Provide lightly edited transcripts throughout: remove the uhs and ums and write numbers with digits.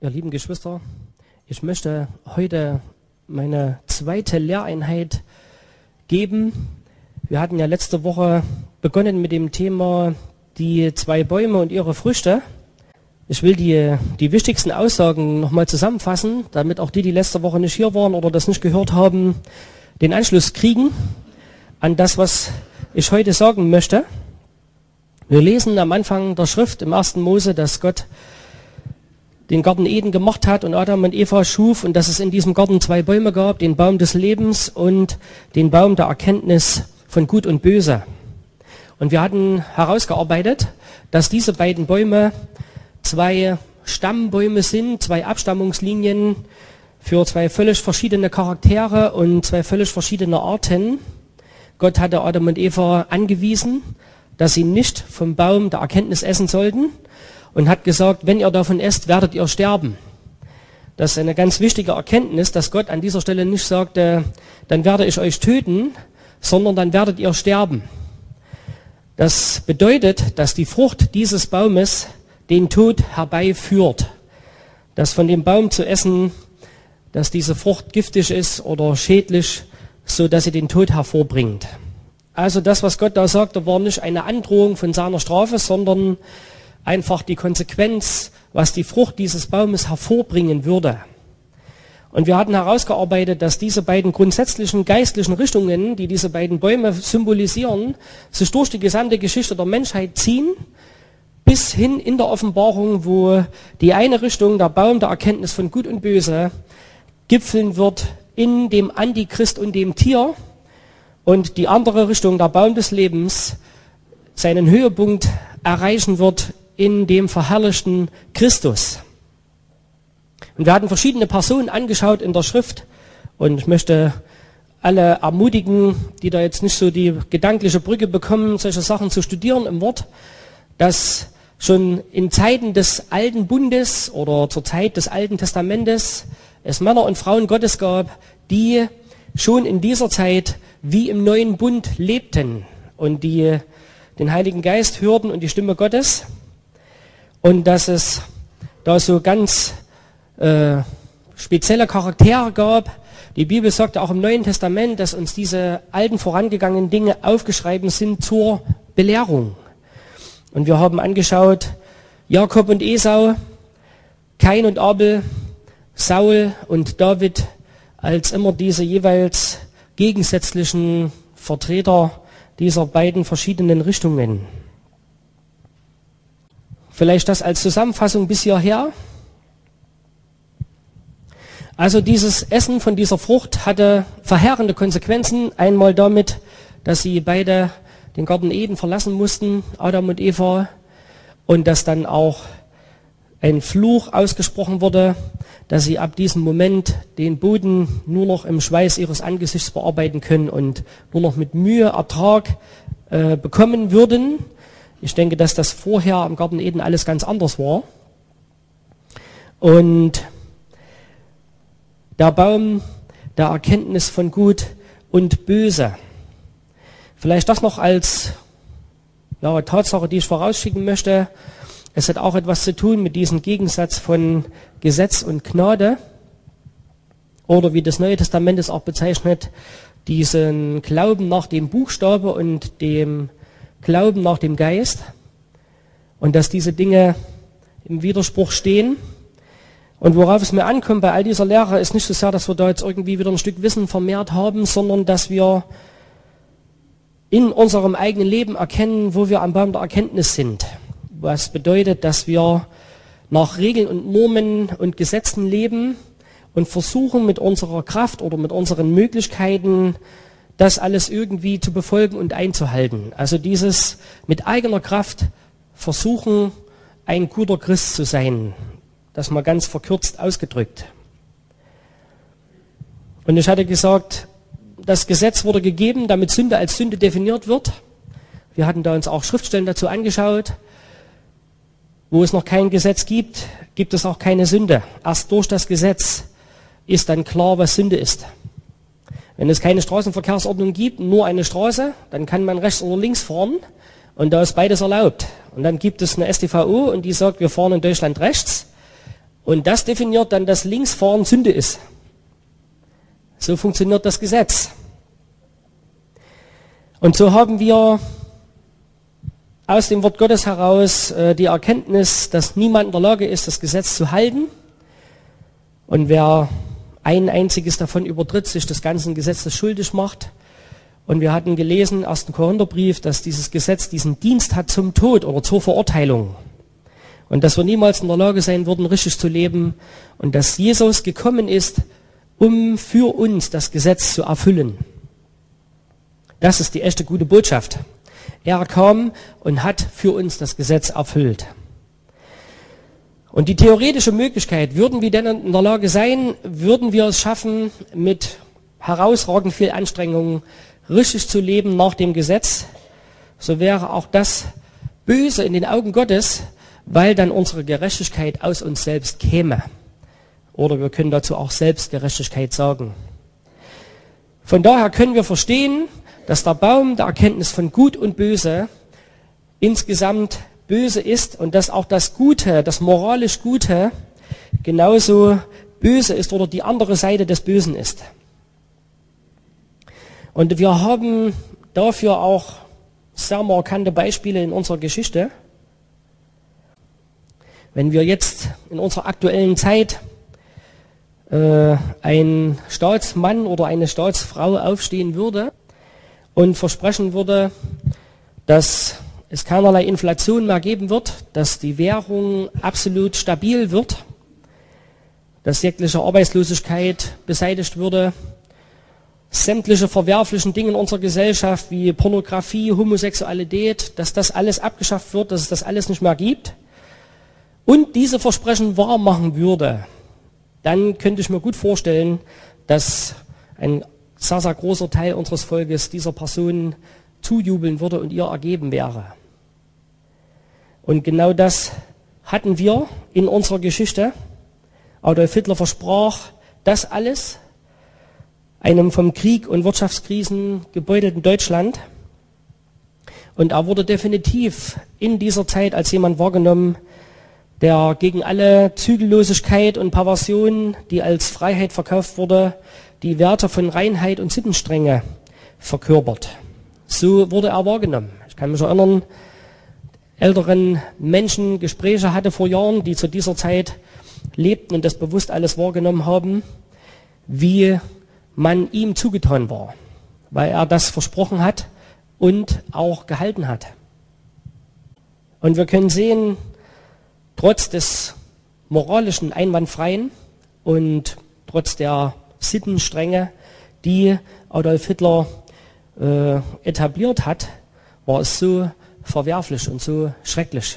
Ihr lieben Geschwister, ich möchte heute meine zweite Lehreinheit geben. Wir hatten ja letzte Woche begonnen mit dem Thema die zwei Bäume und ihre Früchte. Ich will die wichtigsten Aussagen nochmal zusammenfassen, damit auch die letzte Woche nicht hier waren oder das nicht gehört haben, den Anschluss kriegen an das, was ich heute sagen möchte. Wir lesen am Anfang der Schrift im 1. Mose, dass Gott den Garten Eden gemacht hat und Adam und Eva schuf und dass es in diesem Garten zwei Bäume gab, den Baum des Lebens und den Baum der Erkenntnis von Gut und Böse. Und wir hatten herausgearbeitet, dass diese beiden Bäume zwei Stammbäume sind, zwei Abstammungslinien für zwei völlig verschiedene Charaktere und zwei völlig verschiedene Arten. Gott hatte Adam und Eva angewiesen, dass sie nicht vom Baum der Erkenntnis essen sollten und hat gesagt, wenn ihr davon esst, werdet ihr sterben. Das ist eine ganz wichtige Erkenntnis, dass Gott an dieser Stelle nicht sagte, dann werde ich euch töten, sondern dann werdet ihr sterben. Das bedeutet, dass die Frucht dieses Baumes den Tod herbeiführt. Dass von dem Baum zu essen, dass diese Frucht giftig ist oder schädlich, so dass sie den Tod hervorbringt. Also das, was Gott da sagte, war nicht eine Androhung von seiner Strafe, sondern einfach die Konsequenz, was die Frucht dieses Baumes hervorbringen würde. Und wir hatten herausgearbeitet, dass diese beiden grundsätzlichen geistlichen Richtungen, die diese beiden Bäume symbolisieren, sich durch die gesamte Geschichte der Menschheit ziehen, bis hin in der Offenbarung, wo die eine Richtung, der Baum der Erkenntnis von Gut und Böse, gipfeln wird in dem Antichrist und dem Tier, und die andere Richtung, der Baum des Lebens, seinen Höhepunkt erreichen wird in dem verherrlichten Christus. Und wir hatten verschiedene Personen angeschaut in der Schrift und ich möchte alle ermutigen, die da jetzt nicht so die gedankliche Brücke bekommen, solche Sachen zu studieren im Wort, dass schon in Zeiten des Alten Bundes oder zur Zeit des Alten Testamentes es Männer und Frauen Gottes gab, die schon in dieser Zeit wie im neuen Bund lebten und die den Heiligen Geist hörten und die Stimme Gottes. Und dass es da so ganz spezielle Charaktere gab. Die Bibel sagt auch im Neuen Testament, dass uns diese alten vorangegangenen Dinge aufgeschrieben sind zur Belehrung. Und wir haben angeschaut Jakob und Esau, Kain und Abel, Saul und David als immer diese jeweils gegensätzlichen Vertreter dieser beiden verschiedenen Richtungen. Vielleicht das als Zusammenfassung bis hierher. Also dieses Essen von dieser Frucht hatte verheerende Konsequenzen. Einmal damit, dass sie beide den Garten Eden verlassen mussten, Adam und Eva, und dass dann auch ein Fluch ausgesprochen wurde, dass sie ab diesem Moment den Boden nur noch im Schweiß ihres Angesichts bearbeiten können und nur noch mit Mühe Ertrag bekommen würden. Ich denke, dass das vorher am Garten Eden alles ganz anders war. Und der Baum der Erkenntnis von Gut und Böse. Vielleicht das noch als Tatsache, die ich vorausschicken möchte. Es hat auch etwas zu tun mit diesem Gegensatz von Gesetz und Gnade. Oder wie das Neue Testament es auch bezeichnet, diesen Glauben nach dem Buchstabe und dem Glauben nach dem Geist. Und dass diese Dinge im Widerspruch stehen. Und worauf es mir ankommt bei all dieser Lehre, ist nicht so sehr, dass wir da jetzt irgendwie wieder ein Stück Wissen vermehrt haben, sondern dass wir in unserem eigenen Leben erkennen, wo wir am Baum der Erkenntnis sind. Was bedeutet, dass wir nach Regeln und Normen und Gesetzen leben und versuchen mit unserer Kraft oder mit unseren Möglichkeiten das alles irgendwie zu befolgen und einzuhalten. Also dieses mit eigener Kraft versuchen, ein guter Christ zu sein. Das mal ganz verkürzt ausgedrückt. Und ich hatte gesagt, das Gesetz wurde gegeben, damit Sünde als Sünde definiert wird. Wir hatten da uns auch Schriftstellen dazu angeschaut. Wo es noch kein Gesetz gibt, gibt es auch keine Sünde. Erst durch das Gesetz ist dann klar, was Sünde ist. Wenn es keine Straßenverkehrsordnung gibt, nur eine Straße, dann kann man rechts oder links fahren und da ist beides erlaubt. Und dann gibt es eine StVO und die sagt, wir fahren in Deutschland rechts. Und das definiert dann, dass Linksfahren Sünde ist. So funktioniert das Gesetz. Und so haben wir aus dem Wort Gottes heraus die Erkenntnis, dass niemand in der Lage ist, das Gesetz zu halten. Und wer ein einziges davon übertritt, sich des ganzen Gesetzes schuldig macht. Und wir hatten gelesen, 1. Korintherbrief, dass dieses Gesetz diesen Dienst hat zum Tod oder zur Verurteilung. Und dass wir niemals in der Lage sein würden, richtig zu leben. Und dass Jesus gekommen ist, um für uns das Gesetz zu erfüllen. Das ist die echte gute Botschaft. Er kam und hat für uns das Gesetz erfüllt. Und die theoretische Möglichkeit, würden wir denn in der Lage sein, würden wir es schaffen, mit herausragend viel Anstrengung richtig zu leben nach dem Gesetz, so wäre auch das böse in den Augen Gottes, weil dann unsere Gerechtigkeit aus uns selbst käme. Oder wir können dazu auch Selbstgerechtigkeit sagen. Von daher können wir verstehen, dass der Baum der Erkenntnis von Gut und Böse insgesamt böse ist und dass auch das Gute, das moralisch Gute, genauso böse ist oder die andere Seite des Bösen ist. Und wir haben dafür auch sehr markante Beispiele in unserer Geschichte. Wenn wir jetzt in unserer aktuellen Zeit ein Staatsmann oder eine Staatsfrau aufstehen würde und versprechen würde, dass es keinerlei Inflation mehr geben wird, dass die Währung absolut stabil wird, dass jegliche Arbeitslosigkeit beseitigt würde, sämtliche verwerflichen Dinge in unserer Gesellschaft wie Pornografie, Homosexualität, dass das alles abgeschafft wird, dass es das alles nicht mehr gibt und diese Versprechen wahr machen würde, dann könnte ich mir gut vorstellen, dass ein sehr, sehr großer Teil unseres Volkes dieser Person zujubeln würde und ihr ergeben wäre. Und genau das hatten wir in unserer Geschichte. Adolf Hitler versprach das alles einem vom Krieg und Wirtschaftskrisen gebeutelten Deutschland. Und er wurde definitiv in dieser Zeit als jemand wahrgenommen, der gegen alle Zügellosigkeit und Perversion, die als Freiheit verkauft wurde, die Werte von Reinheit und Sittenstrenge verkörpert. So wurde er wahrgenommen. Ich kann mich erinnern, älteren Menschen Gespräche hatte vor Jahren, die zu dieser Zeit lebten und das bewusst alles wahrgenommen haben, wie man ihm zugetan war, weil er das versprochen hat und auch gehalten hat. Und wir können sehen, trotz des moralischen Einwandfreien und trotz der Sittenstrenge, die Adolf Hitler etabliert hat, war es so verwerflich und so schrecklich.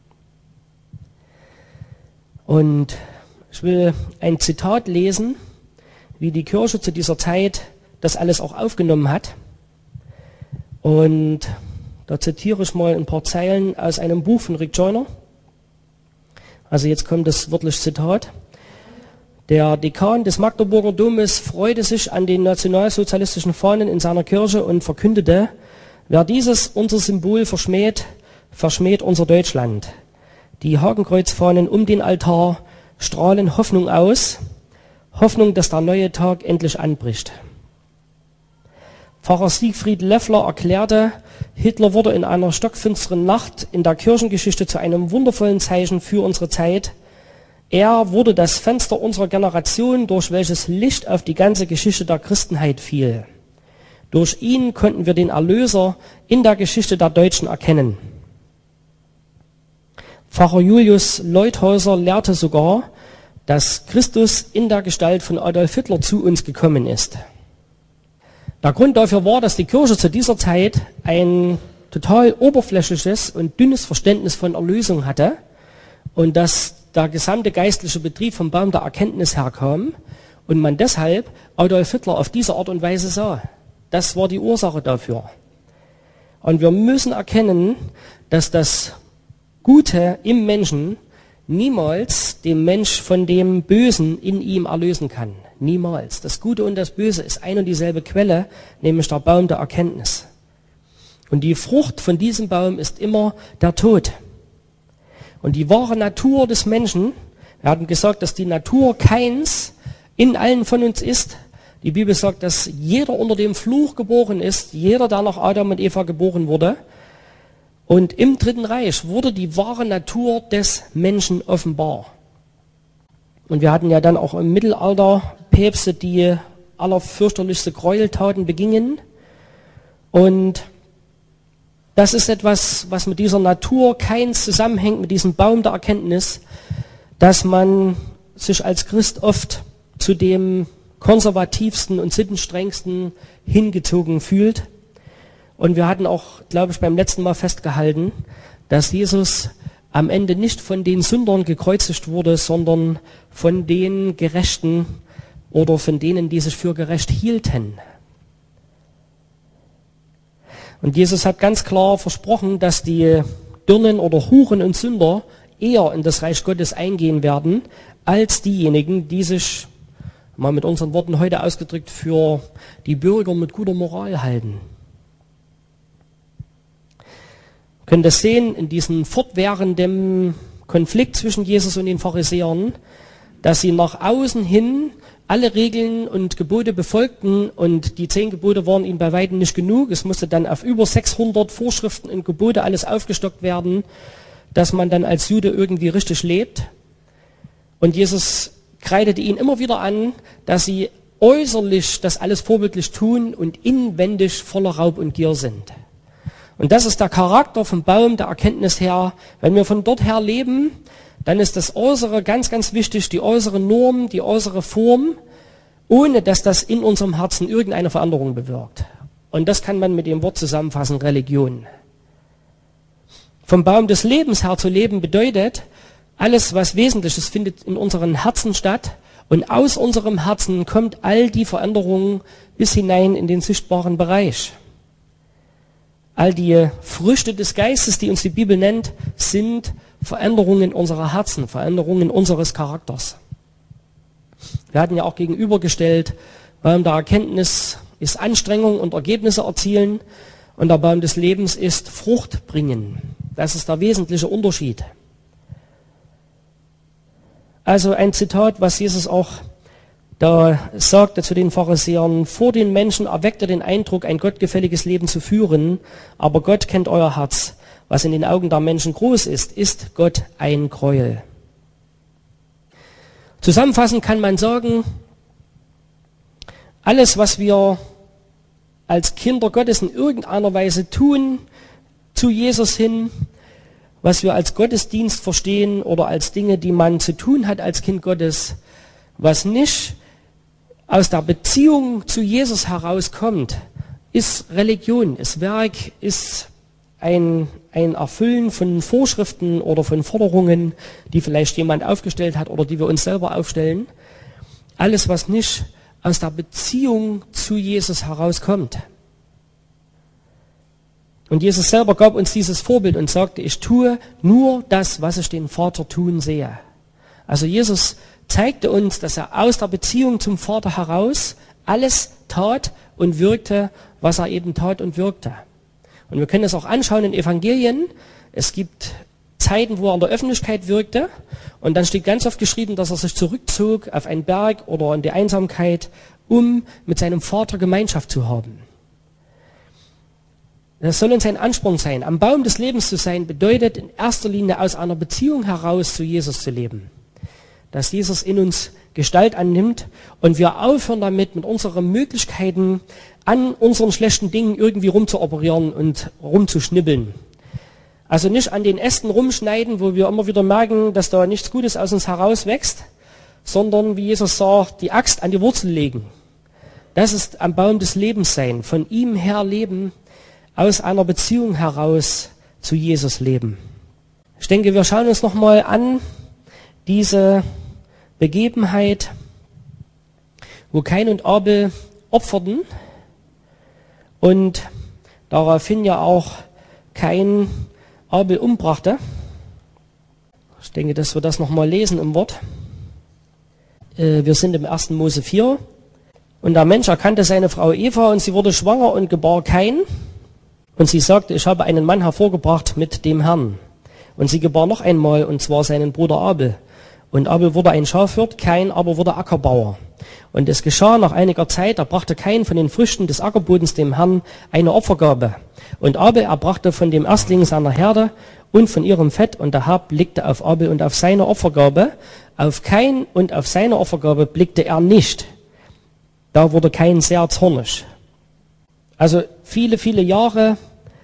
Und ich will ein Zitat lesen, wie die Kirche zu dieser Zeit das alles auch aufgenommen hat. Und da zitiere ich mal ein paar Zeilen aus einem Buch von Rick Joyner. Also jetzt kommt das wörtliche Zitat. Der Dekan des Magdeburger Domes freute sich an den nationalsozialistischen Fahnen in seiner Kirche und verkündete: Wer dieses unser Symbol verschmäht, verschmäht unser Deutschland. Die Hakenkreuzfahnen um den Altar strahlen Hoffnung aus, Hoffnung, dass der neue Tag endlich anbricht. Pfarrer Siegfried Leffler erklärte, Hitler wurde in einer stockfinsteren Nacht in der Kirchengeschichte zu einem wundervollen Zeichen für unsere Zeit. Er wurde das Fenster unserer Generation, durch welches Licht auf die ganze Geschichte der Christenheit fiel. Durch ihn konnten wir den Erlöser in der Geschichte der Deutschen erkennen. Pfarrer Julius Leuthäuser lehrte sogar, dass Christus in der Gestalt von Adolf Hitler zu uns gekommen ist. Der Grund dafür war, dass die Kirche zu dieser Zeit ein total oberflächliches und dünnes Verständnis von Erlösung hatte und dass der gesamte geistliche Betrieb vom Baum der Erkenntnis herkam und man deshalb Adolf Hitler auf diese Art und Weise sah. Das war die Ursache dafür. Und wir müssen erkennen, dass das Gute im Menschen niemals den Mensch von dem Bösen in ihm erlösen kann. Niemals. Das Gute und das Böse ist eine und dieselbe Quelle, nämlich der Baum der Erkenntnis. Und die Frucht von diesem Baum ist immer der Tod. Und die wahre Natur des Menschen Wir hatten gesagt, dass die Natur Kains in allen von uns ist. Die Bibel sagt, dass jeder unter dem Fluch geboren ist, jeder, der nach Adam und Eva geboren wurde. Und im Dritten Reich wurde die wahre Natur des Menschen offenbar. Und wir hatten ja dann auch im Mittelalter Päpste, die allerfürchterlichste Gräueltaten begingen. Und das ist etwas, was mit dieser Natur Kains zusammenhängt, mit diesem Baum der Erkenntnis, dass man sich als Christ oft zu dem konservativsten und sittenstrengsten hingezogen fühlt. Und wir hatten auch, glaube ich, beim letzten Mal festgehalten, dass Jesus am Ende nicht von den Sündern gekreuzigt wurde, sondern von den Gerechten oder von denen, die sich für gerecht hielten. Und Jesus hat ganz klar versprochen, dass die Dirnen oder Huren und Sünder eher in das Reich Gottes eingehen werden, als diejenigen, die sich, mal mit unseren Worten heute ausgedrückt, für die Bürger mit guter Moral halten. Wir können das sehen in diesem fortwährenden Konflikt zwischen Jesus und den Pharisäern, dass sie nach außen hin alle Regeln und Gebote befolgten und die 10 Gebote waren ihnen bei weitem nicht genug. Es musste dann auf über 600 Vorschriften und Gebote alles aufgestockt werden, dass man dann als Jude irgendwie richtig lebt. Und Jesus kreidete ihnen immer wieder an, dass sie äußerlich das alles vorbildlich tun und inwendig voller Raub und Gier sind. Und das ist der Charakter vom Baum der Erkenntnis her. Wenn wir von dort her leben, dann ist das Äußere ganz, ganz wichtig, die äußere Norm, die äußere Form, ohne dass das in unserem Herzen irgendeine Veränderung bewirkt. Und das kann man mit dem Wort zusammenfassen, Religion. Vom Baum des Lebens her zu leben bedeutet, alles, was Wesentliches findet in unseren Herzen statt und aus unserem Herzen kommt all die Veränderungen bis hinein in den sichtbaren Bereich. All die Früchte des Geistes, die uns die Bibel nennt, sind Veränderungen unserer Herzen, Veränderungen unseres Charakters. Wir hatten ja auch gegenübergestellt, Baum der Erkenntnis ist Anstrengung und Ergebnisse erzielen und der Baum des Lebens ist Frucht bringen. Das ist der wesentliche Unterschied. Also ein Zitat, was Jesus auch da sagte zu den Pharisäern: Vor den Menschen erweckt ihr den Eindruck, ein gottgefälliges Leben zu führen, aber Gott kennt euer Herz. Was in den Augen der Menschen groß ist, ist Gott ein Gräuel. Zusammenfassend kann man sagen, alles, was wir als Kinder Gottes in irgendeiner Weise tun, zu Jesus hin, was wir als Gottesdienst verstehen oder als Dinge, die man zu tun hat als Kind Gottes, was nicht aus der Beziehung zu Jesus herauskommt, ist Religion, ist Werk, ist ein Erfüllen von Vorschriften oder von Forderungen, die vielleicht jemand aufgestellt hat oder die wir uns selber aufstellen. Alles, was nicht aus der Beziehung zu Jesus herauskommt. Und Jesus selber gab uns dieses Vorbild und sagte, ich tue nur das, was ich den Vater tun sehe. Also Jesus zeigte uns, dass er aus der Beziehung zum Vater heraus alles tat und wirkte, was er eben tat und wirkte. Und wir können das auch anschauen in Evangelien. Es gibt Zeiten, wo er in der Öffentlichkeit wirkte und dann steht ganz oft geschrieben, dass er sich zurückzog auf einen Berg oder in die Einsamkeit, um mit seinem Vater Gemeinschaft zu haben. Das soll uns ein Ansporn sein. Am Baum des Lebens zu sein, bedeutet in erster Linie aus einer Beziehung heraus zu Jesus zu leben. Dass Jesus in uns Gestalt annimmt und wir aufhören damit, mit unseren Möglichkeiten an unseren schlechten Dingen irgendwie rumzuoperieren und rumzuschnibbeln. Also nicht an den Ästen rumschneiden, wo wir immer wieder merken, dass da nichts Gutes aus uns herauswächst, sondern, wie Jesus sagt, die Axt an die Wurzel legen. Das ist am Baum des Lebens sein, von ihm her leben, aus einer Beziehung heraus zu Jesus leben. Ich denke, wir schauen uns nochmal an diese Begebenheit, wo Kain und Abel opferten und daraufhin ja auch Kain Abel umbrachte. Ich denke, dass wir das nochmal lesen im Wort. Wir sind im 1. Mose 4. Und der Mensch erkannte seine Frau Eva und sie wurde schwanger und gebar Kain. Und sie sagte, ich habe einen Mann hervorgebracht mit dem Herrn. Und sie gebar noch einmal, und zwar seinen Bruder Abel. Und Abel wurde ein Schafhirt, Kain aber wurde Ackerbauer. Und es geschah nach einiger Zeit, da brachte Kain von den Früchten des Ackerbodens dem Herrn eine Opfergabe. Und Abel erbrachte von dem Erstling seiner Herde und von ihrem Fett, und der Herr blickte auf Abel und auf seine Opfergabe. Auf Kain und auf seine Opfergabe blickte er nicht. Da wurde Kain sehr zornig. Also viele, viele Jahre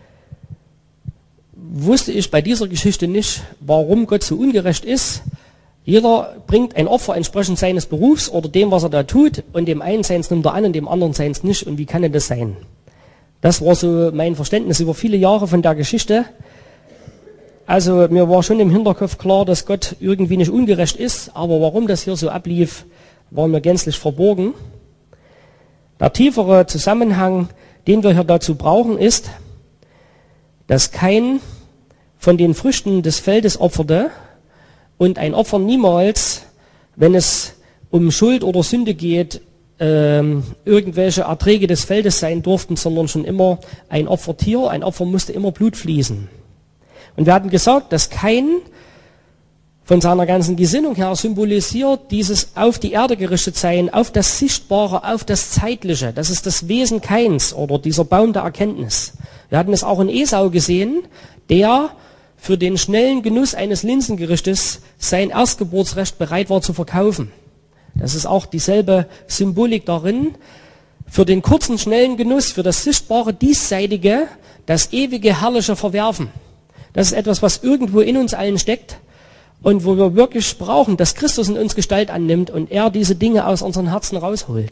wusste ich bei dieser Geschichte nicht, warum Gott so ungerecht ist. Jeder bringt ein Opfer entsprechend seines Berufs oder dem, was er da tut, und dem einen seins nimmt er an und dem anderen seins nicht. Und wie kann denn das sein? Das war so mein Verständnis über viele Jahre von der Geschichte. Also mir war schon im Hinterkopf klar, dass Gott irgendwie nicht ungerecht ist, aber warum das hier so ablief, war mir gänzlich verborgen. Der tiefere Zusammenhang, den wir hier dazu brauchen, ist, dass Kain von den Früchten des Feldes opferte und ein Opfer niemals, wenn es um Schuld oder Sünde geht, irgendwelche Erträge des Feldes sein durften, sondern schon immer ein Opfertier, ein Opfer musste immer Blut fließen. Und wir hatten gesagt, dass Kain von seiner ganzen Gesinnung her symbolisiert dieses auf die Erde gerichtet sein, auf das Sichtbare, auf das Zeitliche. Das ist das Wesen Kains oder dieser Baum der Erkenntnis. Wir hatten es auch in Esau gesehen, der für den schnellen Genuss eines Linsengerichtes sein Erstgeburtsrecht bereit war zu verkaufen. Das ist auch dieselbe Symbolik darin. Für den kurzen, schnellen Genuss, für das sichtbare, diesseitige, das ewige, herrliche Verwerfen. Das ist etwas, was irgendwo in uns allen steckt und wo wir wirklich brauchen, dass Christus in uns Gestalt annimmt und er diese Dinge aus unseren Herzen rausholt.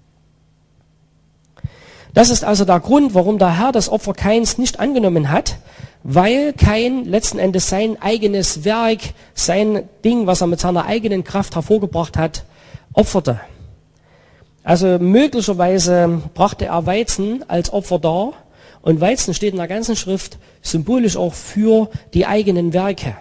Das ist also der Grund, warum der Herr das Opfer Kains nicht angenommen hat, weil Kain letzten Endes sein eigenes Werk, sein Ding, was er mit seiner eigenen Kraft hervorgebracht hat, opferte. Also möglicherweise brachte er Weizen als Opfer dar, und Weizen steht in der ganzen Schrift symbolisch auch für die eigenen Werke.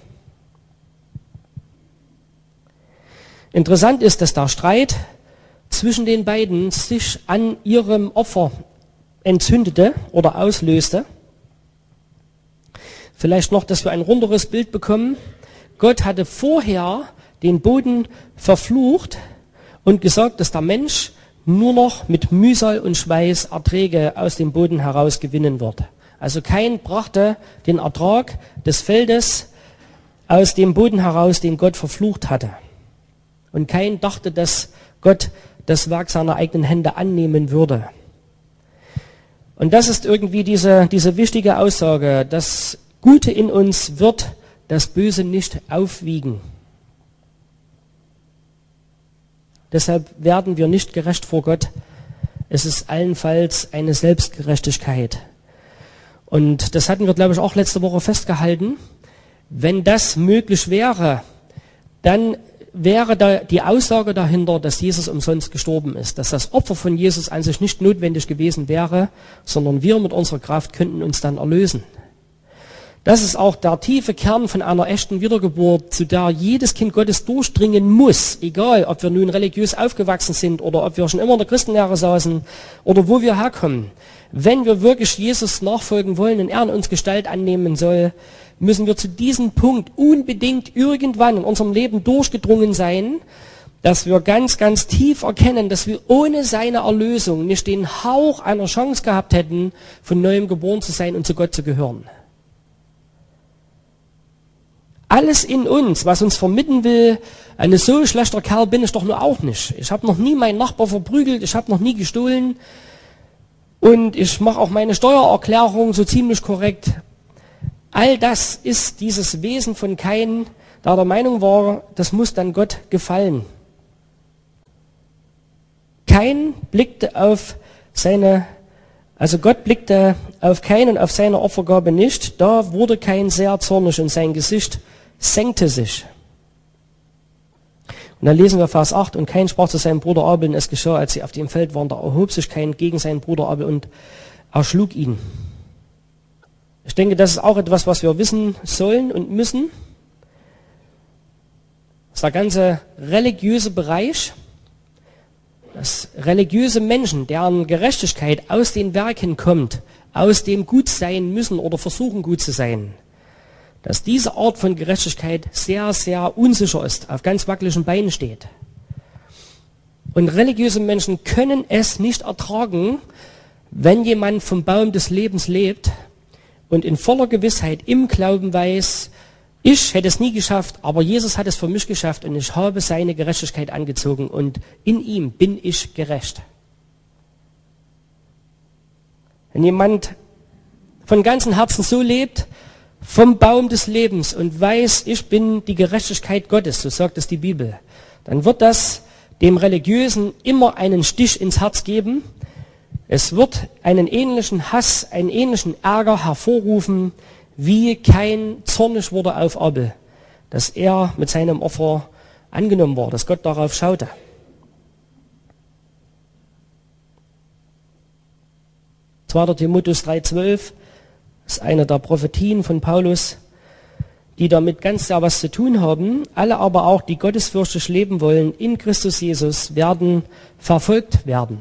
Interessant ist, dass der Streit zwischen den beiden sich an ihrem Opfer entzündete oder auslöste. Vielleicht noch, dass wir ein runderes Bild bekommen. Gott hatte vorher den Boden verflucht und gesagt, dass der Mensch nur noch mit Mühsal und Schweiß Erträge aus dem Boden heraus gewinnen wird. Also Kain brachte den Ertrag des Feldes aus dem Boden heraus, den Gott verflucht hatte. Und Kain dachte, dass Gott das Werk seiner eigenen Hände annehmen würde. Und das ist irgendwie diese wichtige Aussage, das Gute in uns wird das Böse nicht aufwiegen. Deshalb werden wir nicht gerecht vor Gott. Es ist allenfalls eine Selbstgerechtigkeit. Und das hatten wir, glaube ich, auch letzte Woche festgehalten. Wenn das möglich wäre, dann wäre da die Aussage dahinter, dass Jesus umsonst gestorben ist, dass das Opfer von Jesus an sich nicht notwendig gewesen wäre, sondern wir mit unserer Kraft könnten uns dann erlösen. Das ist auch der tiefe Kern von einer echten Wiedergeburt, zu der jedes Kind Gottes durchdringen muss, egal ob wir nun religiös aufgewachsen sind oder ob wir schon immer in der Christenlehre saßen oder wo wir herkommen. Wenn wir wirklich Jesus nachfolgen wollen und er in uns Gestalt annehmen soll, müssen wir zu diesem Punkt unbedingt irgendwann in unserem Leben durchgedrungen sein, dass wir ganz, ganz tief erkennen, dass wir ohne seine Erlösung nicht den Hauch einer Chance gehabt hätten, von neuem geboren zu sein und zu Gott zu gehören. Alles in uns, was uns vermitteln will, ein so schlechter Kerl bin ich doch nur auch nicht. Ich habe noch nie meinen Nachbar verprügelt, ich habe noch nie gestohlen und ich mache auch meine Steuererklärung so ziemlich korrekt. All das ist dieses Wesen von Kain, der Meinung war, das muss dann Gott gefallen. Kain blickte auf Gott blickte auf Kain und auf seine Opfergabe nicht. Da wurde Kain sehr zornig und sein Gesicht senkte sich. Und dann lesen wir Vers 8, und Kain sprach zu seinem Bruder Abel, und es geschah, als sie auf dem Feld waren, da erhob sich Kain gegen seinen Bruder Abel und erschlug ihn. Ich denke, das ist auch etwas, was wir wissen sollen und müssen. Das ist der ganze religiöse Bereich, dass religiöse Menschen, deren Gerechtigkeit aus den Werken kommt, aus dem gut sein müssen oder versuchen gut zu sein, dass diese Art von Gerechtigkeit sehr, sehr unsicher ist, auf ganz wackeligen Beinen steht. Und religiöse Menschen können es nicht ertragen, wenn jemand vom Baum des Lebens lebt und in voller Gewissheit im Glauben weiß, ich hätte es nie geschafft, aber Jesus hat es für mich geschafft und ich habe seine Gerechtigkeit angezogen und in ihm bin ich gerecht. Wenn jemand von ganzem Herzen so lebt, vom Baum des Lebens und weiß, ich bin die Gerechtigkeit Gottes, so sagt es die Bibel, dann wird das dem Religiösen immer einen Stich ins Herz geben. Es wird einen ähnlichen Hass, einen ähnlichen Ärger hervorrufen, wie Kain zornig wurde auf Abel, dass er mit seinem Opfer angenommen war, dass Gott darauf schaute. Zweiter Timotheus 3,12 ist eine der Prophetien von Paulus, die damit ganz sehr was zu tun haben. Alle aber auch, die gottesfürchtig leben wollen in Christus Jesus, werden verfolgt werden.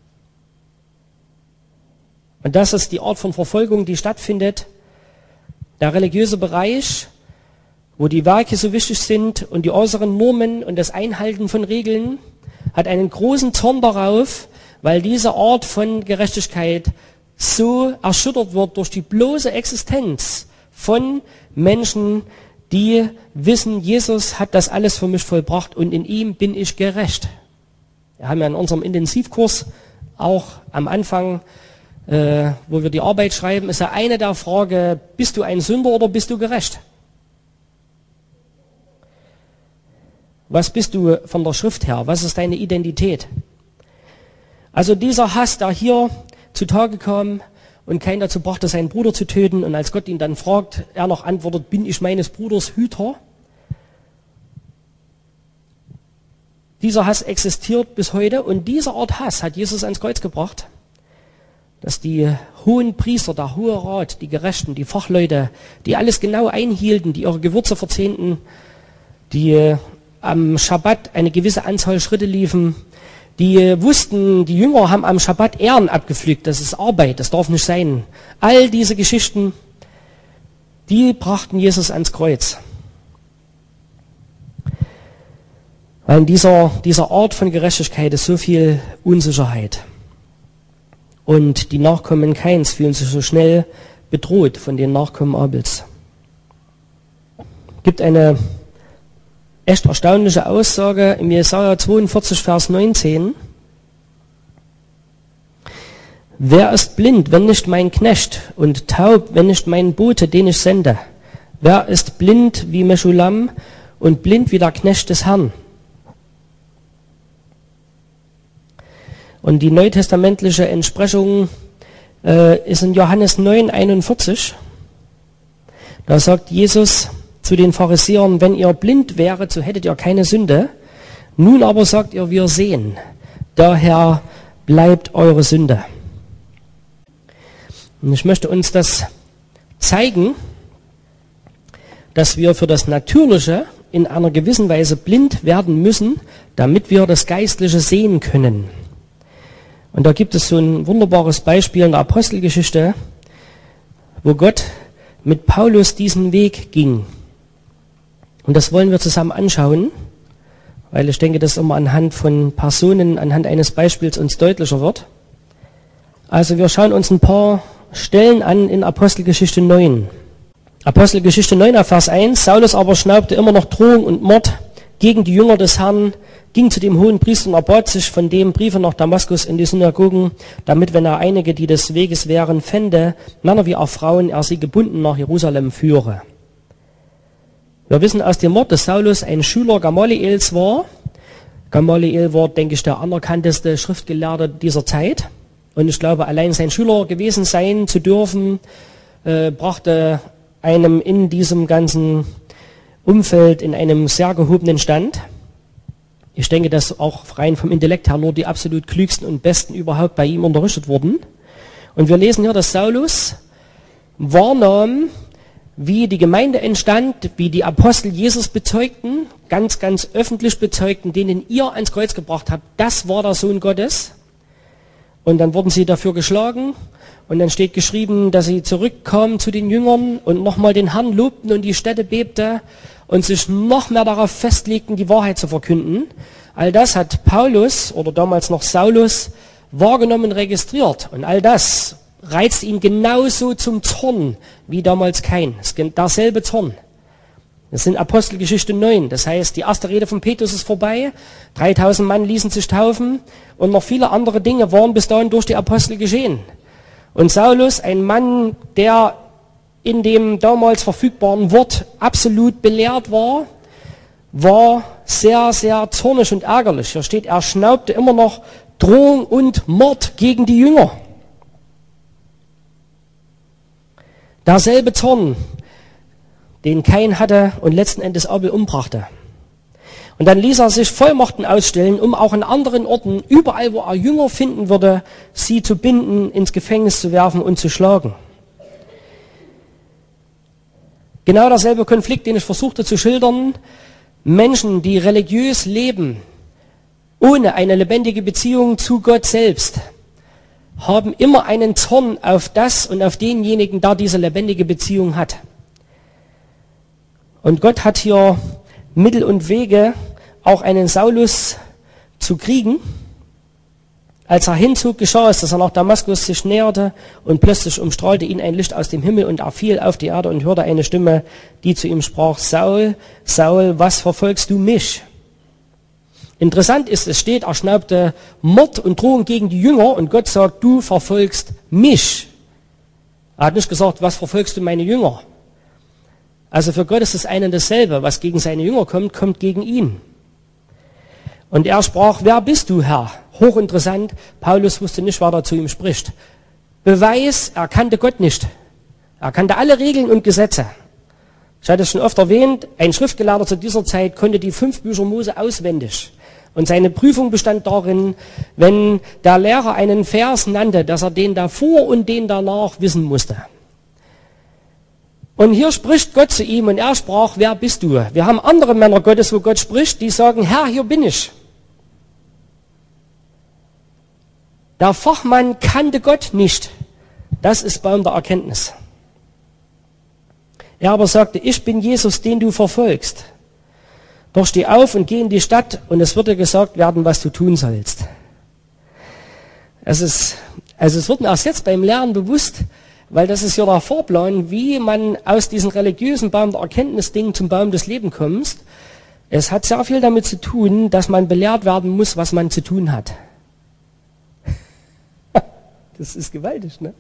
Und das ist die Art von Verfolgung, die stattfindet. Der religiöse Bereich, wo die Werke so wichtig sind und die äußeren Normen und das Einhalten von Regeln, hat einen großen Zorn darauf, weil diese Art von Gerechtigkeit so erschüttert wird durch die bloße Existenz von Menschen, die wissen, Jesus hat das alles für mich vollbracht und in ihm bin ich gerecht. Wir haben ja in unserem Intensivkurs auch am Anfang, wo wir die Arbeit schreiben, ist ja eine der Fragen, bist du ein Sünder oder bist du gerecht? Was bist du von der Schrift her? Was ist deine Identität? Also dieser Hass, der hier zutage kam und Kain dazu brachte, seinen Bruder zu töten, und als Gott ihn dann fragt, er noch antwortet, bin ich meines Bruders Hüter? Dieser Hass existiert bis heute und diese Art Hass hat Jesus ans Kreuz gebracht, dass die hohen Priester, der Hohe Rat, die Gerechten, die Fachleute, die alles genau einhielten, die ihre Gewürze verzehnten, die am Schabbat eine gewisse Anzahl Schritte liefen, die wussten, die Jünger haben am Schabbat Ähren abgepflückt, das ist Arbeit, das darf nicht sein. All diese Geschichten, die brachten Jesus ans Kreuz. Weil in dieser Art von Gerechtigkeit ist so viel Unsicherheit. Und die Nachkommen Kains fühlen sich so schnell bedroht von den Nachkommen Abels. Es gibt eine echt erstaunliche Aussage im Jesaja 42, Vers 19. Wer ist blind, wenn nicht mein Knecht, und taub, wenn nicht mein Bote, den ich sende? Wer ist blind wie Meschulam und blind wie der Knecht des Herrn? Und die neutestamentliche Entsprechung ist in Johannes 9, 41. Da sagt Jesus zu den Pharisäern, wenn ihr blind wäret, so hättet ihr keine Sünde. Nun aber sagt ihr, wir sehen. Daher bleibt eure Sünde. Und ich möchte uns das zeigen, dass wir für das Natürliche in einer gewissen Weise blind werden müssen, damit wir das Geistliche sehen können. Und da gibt es so ein wunderbares Beispiel in der Apostelgeschichte, wo Gott mit Paulus diesen Weg ging. Und das wollen wir zusammen anschauen, weil ich denke, dass immer anhand von Personen, anhand eines Beispiels uns deutlicher wird. Also wir schauen uns ein paar Stellen an in Apostelgeschichte 9. Apostelgeschichte 9, Vers 1. Saulus aber schnaubte immer noch Drohung und Mord gegen die Jünger des Herrn, ging zu dem hohen Priester und erbat sich von dem Briefe nach Damaskus in die Synagogen, damit, wenn er einige, die des Weges wären, fände, Männer wie auch Frauen, er sie gebunden nach Jerusalem führe. Wir wissen aus dem Mord, dass Saulus ein Schüler Gamaliels war. Gamaliel war, denke ich, der anerkannteste Schriftgelehrte dieser Zeit. Und ich glaube, allein sein Schüler gewesen sein zu dürfen, brachte einem in diesem ganzen Umfeld in einem sehr gehobenen Stand. Ich denke, dass auch rein vom Intellekt her nur die absolut klügsten und besten überhaupt bei ihm unterrichtet wurden. Und wir lesen hier, dass Saulus wahrnahm, wie die Gemeinde entstand, wie die Apostel Jesus bezeugten, ganz, ganz öffentlich bezeugten, denen ihr ans Kreuz gebracht habt, das war der Sohn Gottes. Und dann wurden sie dafür geschlagen. Und dann steht geschrieben, dass sie zurückkamen zu den Jüngern und nochmal den Herrn lobten und die Stätte bebte und sich noch mehr darauf festlegten, die Wahrheit zu verkünden. All das hat Paulus oder damals noch Saulus wahrgenommen, registriert. Und all das reizt ihn genauso zum Zorn wie damals Kain. Es ist derselbe Zorn. Das sind Apostelgeschichte 9. Das heißt, die erste Rede von Petrus ist vorbei. 3000 Mann ließen sich taufen und noch viele andere Dinge waren bis dahin durch die Apostel geschehen. Und Saulus, ein Mann, der in dem damals verfügbaren Wort absolut belehrt war, war sehr, sehr zornig und ärgerlich. Hier steht, er schnaubte immer noch Drohung und Mord gegen die Jünger. Derselbe Zorn, den Kain hatte und letzten Endes Abel umbrachte. Und dann ließ er sich Vollmachten ausstellen, um auch in anderen Orten, überall wo er Jünger finden würde, sie zu binden, ins Gefängnis zu werfen und zu schlagen. Genau derselbe Konflikt, den ich versuchte zu schildern. Menschen, die religiös leben, ohne eine lebendige Beziehung zu Gott selbst, haben immer einen Zorn auf das und auf denjenigen, der diese lebendige Beziehung hat. Und Gott hat hier Mittel und Wege, auch einen Saulus zu kriegen. Als er hinzog, geschah es, dass er nach Damaskus sich näherte und plötzlich umstrahlte ihn ein Licht aus dem Himmel und er fiel auf die Erde und hörte eine Stimme, die zu ihm sprach, Saul, Saul, was verfolgst du mich? Interessant ist, es steht, er schnaubte Mord und Drohung gegen die Jünger und Gott sagt, du verfolgst mich. Er hat nicht gesagt, was verfolgst du meine Jünger? Also für Gott ist es ein und dasselbe. Was gegen seine Jünger kommt, kommt gegen ihn. Und er sprach, wer bist du, Herr? Hochinteressant, Paulus wusste nicht, wer da zu ihm spricht. Beweis, er kannte Gott nicht. Er kannte alle Regeln und Gesetze. Ich hatte es schon oft erwähnt, ein Schriftgelehrter zu dieser Zeit konnte die 5 Bücher Mose auswendig. Und seine Prüfung bestand darin, wenn der Lehrer einen Vers nannte, dass er den davor und den danach wissen musste. Und hier spricht Gott zu ihm und er sprach, wer bist du? Wir haben andere Männer Gottes, wo Gott spricht, die sagen, Herr, hier bin ich. Der Fachmann kannte Gott nicht. Das ist Baum der Erkenntnis. Er aber sagte, ich bin Jesus, den du verfolgst. Doch steh auf und geh in die Stadt und es wird dir gesagt werden, was du tun sollst. Es wird mir erst jetzt beim Lernen bewusst, weil das ist ja der Vorplan, wie man aus diesem religiösen Baum der Erkenntnis-Ding zum Baum des Lebens kommt. Es hat sehr viel damit zu tun, dass man belehrt werden muss, was man zu tun hat. Das ist gewaltig, ne?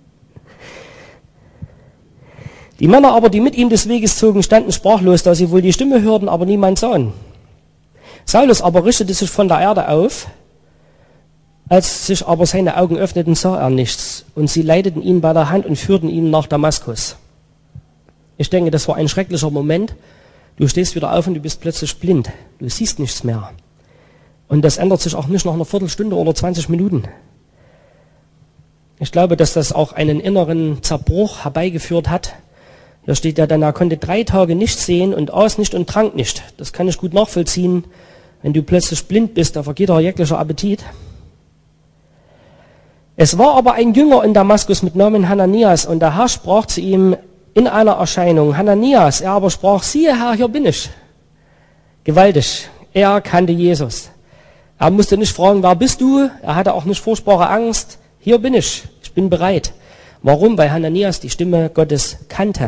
Die Männer aber, die mit ihm des Weges zogen, standen sprachlos, da sie wohl die Stimme hörten, aber niemand sahen. Saulus aber richtete sich von der Erde auf. Als sich aber seine Augen öffneten, sah er nichts. Und sie leiteten ihn bei der Hand und führten ihn nach Damaskus. Ich denke, das war ein schrecklicher Moment. Du stehst wieder auf und du bist plötzlich blind. Du siehst nichts mehr. Und das ändert sich auch nicht nach einer Viertelstunde oder 20 Minuten. Ich glaube, dass das auch einen inneren Zerbruch herbeigeführt hat. Da steht ja dann, er konnte 3 Tage nichts sehen und aß nicht und trank nicht. Das kann ich gut nachvollziehen. Wenn du plötzlich blind bist, da vergeht auch jeglicher Appetit. Es war aber ein Jünger in Damaskus mit Namen Hananias und der Herr sprach zu ihm in einer Erscheinung, Hananias, er aber sprach, siehe Herr, hier bin ich. Gewaltig, er kannte Jesus. Er musste nicht fragen, wer bist du? Er hatte auch nicht furchtbare Angst. Hier bin ich bin bereit. Warum? Weil Hananias die Stimme Gottes kannte.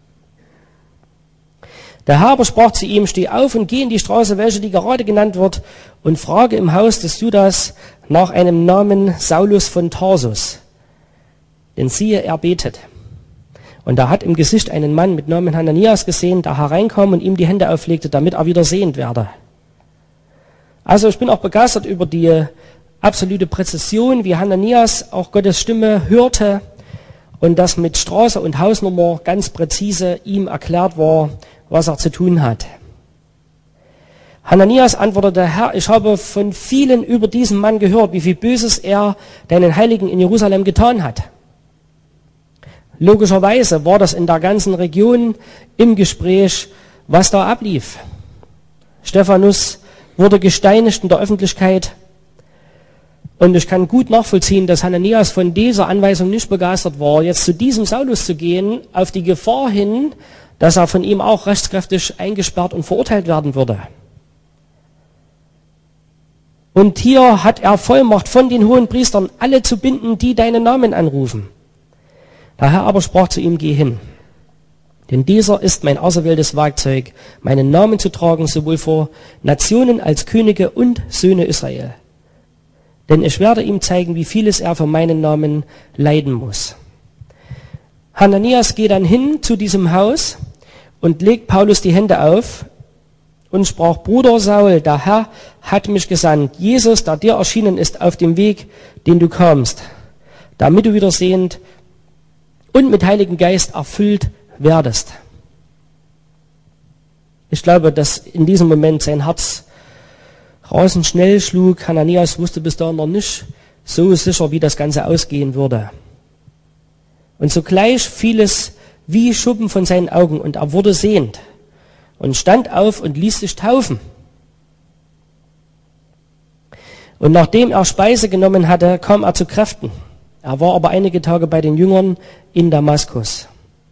Der Herr aber sprach zu ihm, steh auf und geh in die Straße, welche die gerade genannt wird, und frage im Haus des Judas nach einem Namen Saulus von Tarsus. Denn siehe, er betet. Und er hat im Gesicht einen Mann mit Namen Hananias gesehen, der hereinkam und ihm die Hände auflegte, damit er wieder sehend werde. Also ich bin auch begeistert über die absolute Präzision, wie Hananias auch Gottes Stimme hörte und das mit Straße und Hausnummer ganz präzise ihm erklärt war, was er zu tun hat. Hananias antwortete, Herr, ich habe von vielen über diesen Mann gehört, wie viel Böses er deinen Heiligen in Jerusalem getan hat. Logischerweise war das in der ganzen Region im Gespräch, was da ablief. Stephanus wurde gesteinigt in der Öffentlichkeit Und ich kann gut nachvollziehen, dass Hananias von dieser Anweisung nicht begeistert war, jetzt zu diesem Saulus zu gehen, auf die Gefahr hin, dass er von ihm auch rechtskräftig eingesperrt und verurteilt werden würde. Und hier hat er Vollmacht von den Hohenpriestern, alle zu binden, die deinen Namen anrufen. Der Herr aber sprach zu ihm, geh hin. Denn dieser ist mein auserwähltes Werkzeug, meinen Namen zu tragen, sowohl vor Nationen als Könige und Söhne Israel. Denn ich werde ihm zeigen, wie vieles er für meinen Namen leiden muss. Hananias geht dann hin zu diesem Haus und legt Paulus die Hände auf und sprach, Bruder Saul, der Herr hat mich gesandt, Jesus, der dir erschienen ist auf dem Weg, den du kamst, damit du wieder sehend und mit Heiligen Geist erfüllt werdest. Ich glaube, dass in diesem Moment sein Herz rasend schnell schlug. Hananias wusste bis dahin noch nicht so sicher, wie das Ganze ausgehen würde. Und sogleich fiel es wie Schuppen von seinen Augen und er wurde sehend und stand auf und ließ sich taufen. Und nachdem er Speise genommen hatte, kam er zu Kräften. Er war aber einige Tage bei den Jüngern in Damaskus.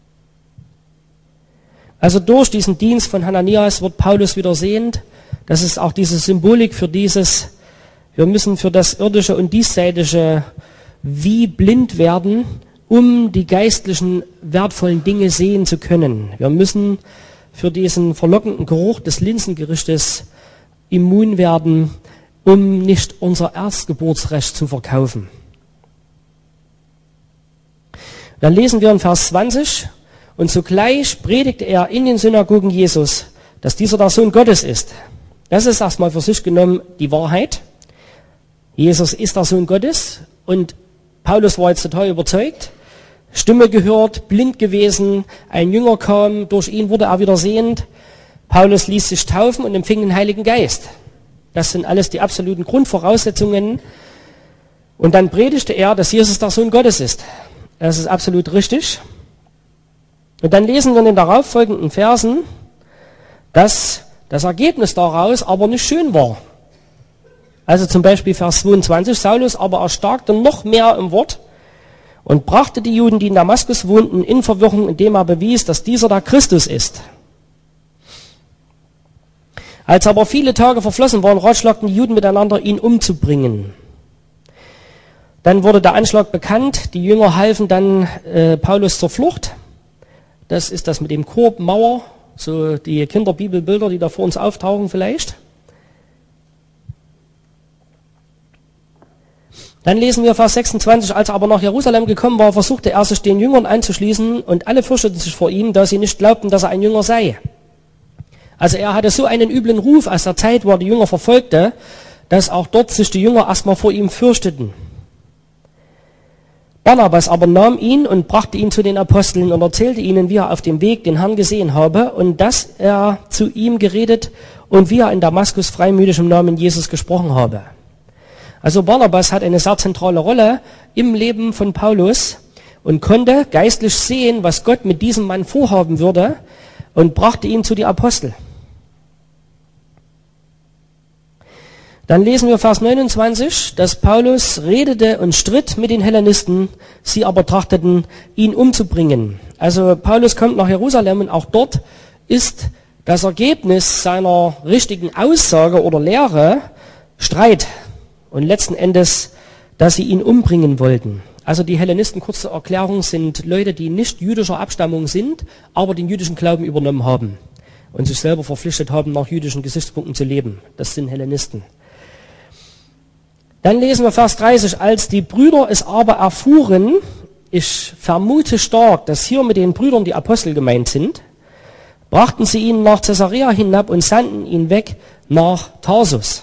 Also durch diesen Dienst von Hananias wird Paulus wieder sehend. Das ist auch diese Symbolik für dieses, wir müssen für das Irdische und Diesseitige wie blind werden, um die geistlichen, wertvollen Dinge sehen zu können. Wir müssen für diesen verlockenden Geruch des Linsengerichtes immun werden, um nicht unser Erstgeburtsrecht zu verkaufen. Dann lesen wir in Vers 20, und sogleich predigte er in den Synagogen Jesus, dass dieser der Sohn Gottes ist. Das ist erstmal für sich genommen die Wahrheit. Jesus ist der Sohn Gottes und Paulus war jetzt total überzeugt. Stimme gehört, blind gewesen, ein Jünger kam, durch ihn wurde er wieder sehend. Paulus ließ sich taufen und empfing den Heiligen Geist. Das sind alles die absoluten Grundvoraussetzungen. Und dann predigte er, dass Jesus der Sohn Gottes ist. Das ist absolut richtig. Und dann lesen wir in den darauffolgenden Versen, dass das Ergebnis daraus aber nicht schön war. Also zum Beispiel Vers 22, Saulus aber erstarkte noch mehr im Wort und brachte die Juden, die in Damaskus wohnten, in Verwirrung, indem er bewies, dass dieser der Christus ist. Als aber viele Tage verflossen waren, ratschlagten die Juden miteinander, ihn umzubringen. Dann wurde der Anschlag bekannt, die Jünger halfen dann Paulus zur Flucht. Das ist das mit dem Korb, Mauer, so die Kinderbibelbilder, die da vor uns auftauchen vielleicht. Dann lesen wir Vers 26, als er aber nach Jerusalem gekommen war, versuchte er sich den Jüngern anzuschließen und alle fürchteten sich vor ihm, da sie nicht glaubten, dass er ein Jünger sei. Also er hatte so einen üblen Ruf aus der Zeit, wo er die Jünger verfolgte, dass auch dort sich die Jünger erstmal vor ihm fürchteten. Barnabas aber nahm ihn und brachte ihn zu den Aposteln und erzählte ihnen, wie er auf dem Weg den Herrn gesehen habe und dass er zu ihm geredet und wie er in Damaskus freimütig im Namen Jesus gesprochen habe. Also Barnabas hat eine sehr zentrale Rolle im Leben von Paulus und konnte geistlich sehen, was Gott mit diesem Mann vorhaben würde und brachte ihn zu den Aposteln. Dann lesen wir Vers 29, dass Paulus redete und stritt mit den Hellenisten, sie aber trachteten, ihn umzubringen. Also Paulus kommt nach Jerusalem und auch dort ist das Ergebnis seiner richtigen Aussage oder Lehre Streit. Und letzten Endes, dass sie ihn umbringen wollten. Also die Hellenisten, kurze Erklärung, sind Leute, die nicht jüdischer Abstammung sind, aber den jüdischen Glauben übernommen haben und sich selber verpflichtet haben, nach jüdischen Gesichtspunkten zu leben. Das sind Hellenisten. Dann lesen wir Vers 30, als die Brüder es aber erfuhren, ich vermute stark, dass hier mit den Brüdern die Apostel gemeint sind, brachten sie ihn nach Caesarea hinab und sandten ihn weg nach Tarsus.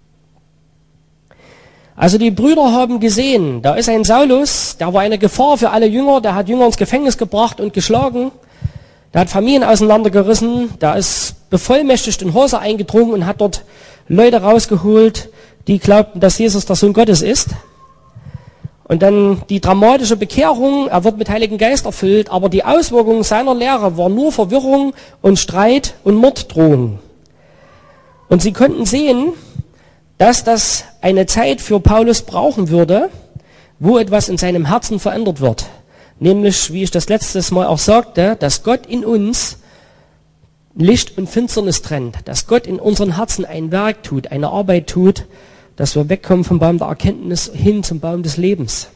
Also die Brüder haben gesehen, da ist ein Saulus, der war eine Gefahr für alle Jünger, der hat Jünger ins Gefängnis gebracht und geschlagen, der hat Familien auseinandergerissen, der ist bevollmächtigt in Häuser eingedrungen und hat dort Leute rausgeholt, die glaubten, dass Jesus der Sohn Gottes ist. Und dann die dramatische Bekehrung, er wird mit Heiligen Geist erfüllt, aber die Auswirkungen seiner Lehre war nur Verwirrung und Streit und Morddrohung. Und sie konnten sehen, dass das eine Zeit für Paulus brauchen würde, wo etwas in seinem Herzen verändert wird. Nämlich, wie ich das letztes Mal auch sagte, dass Gott in uns Licht und Finsternis trennt, dass Gott in unseren Herzen ein Werk tut, eine Arbeit tut, dass wir wegkommen vom Baum der Erkenntnis hin zum Baum des Lebens.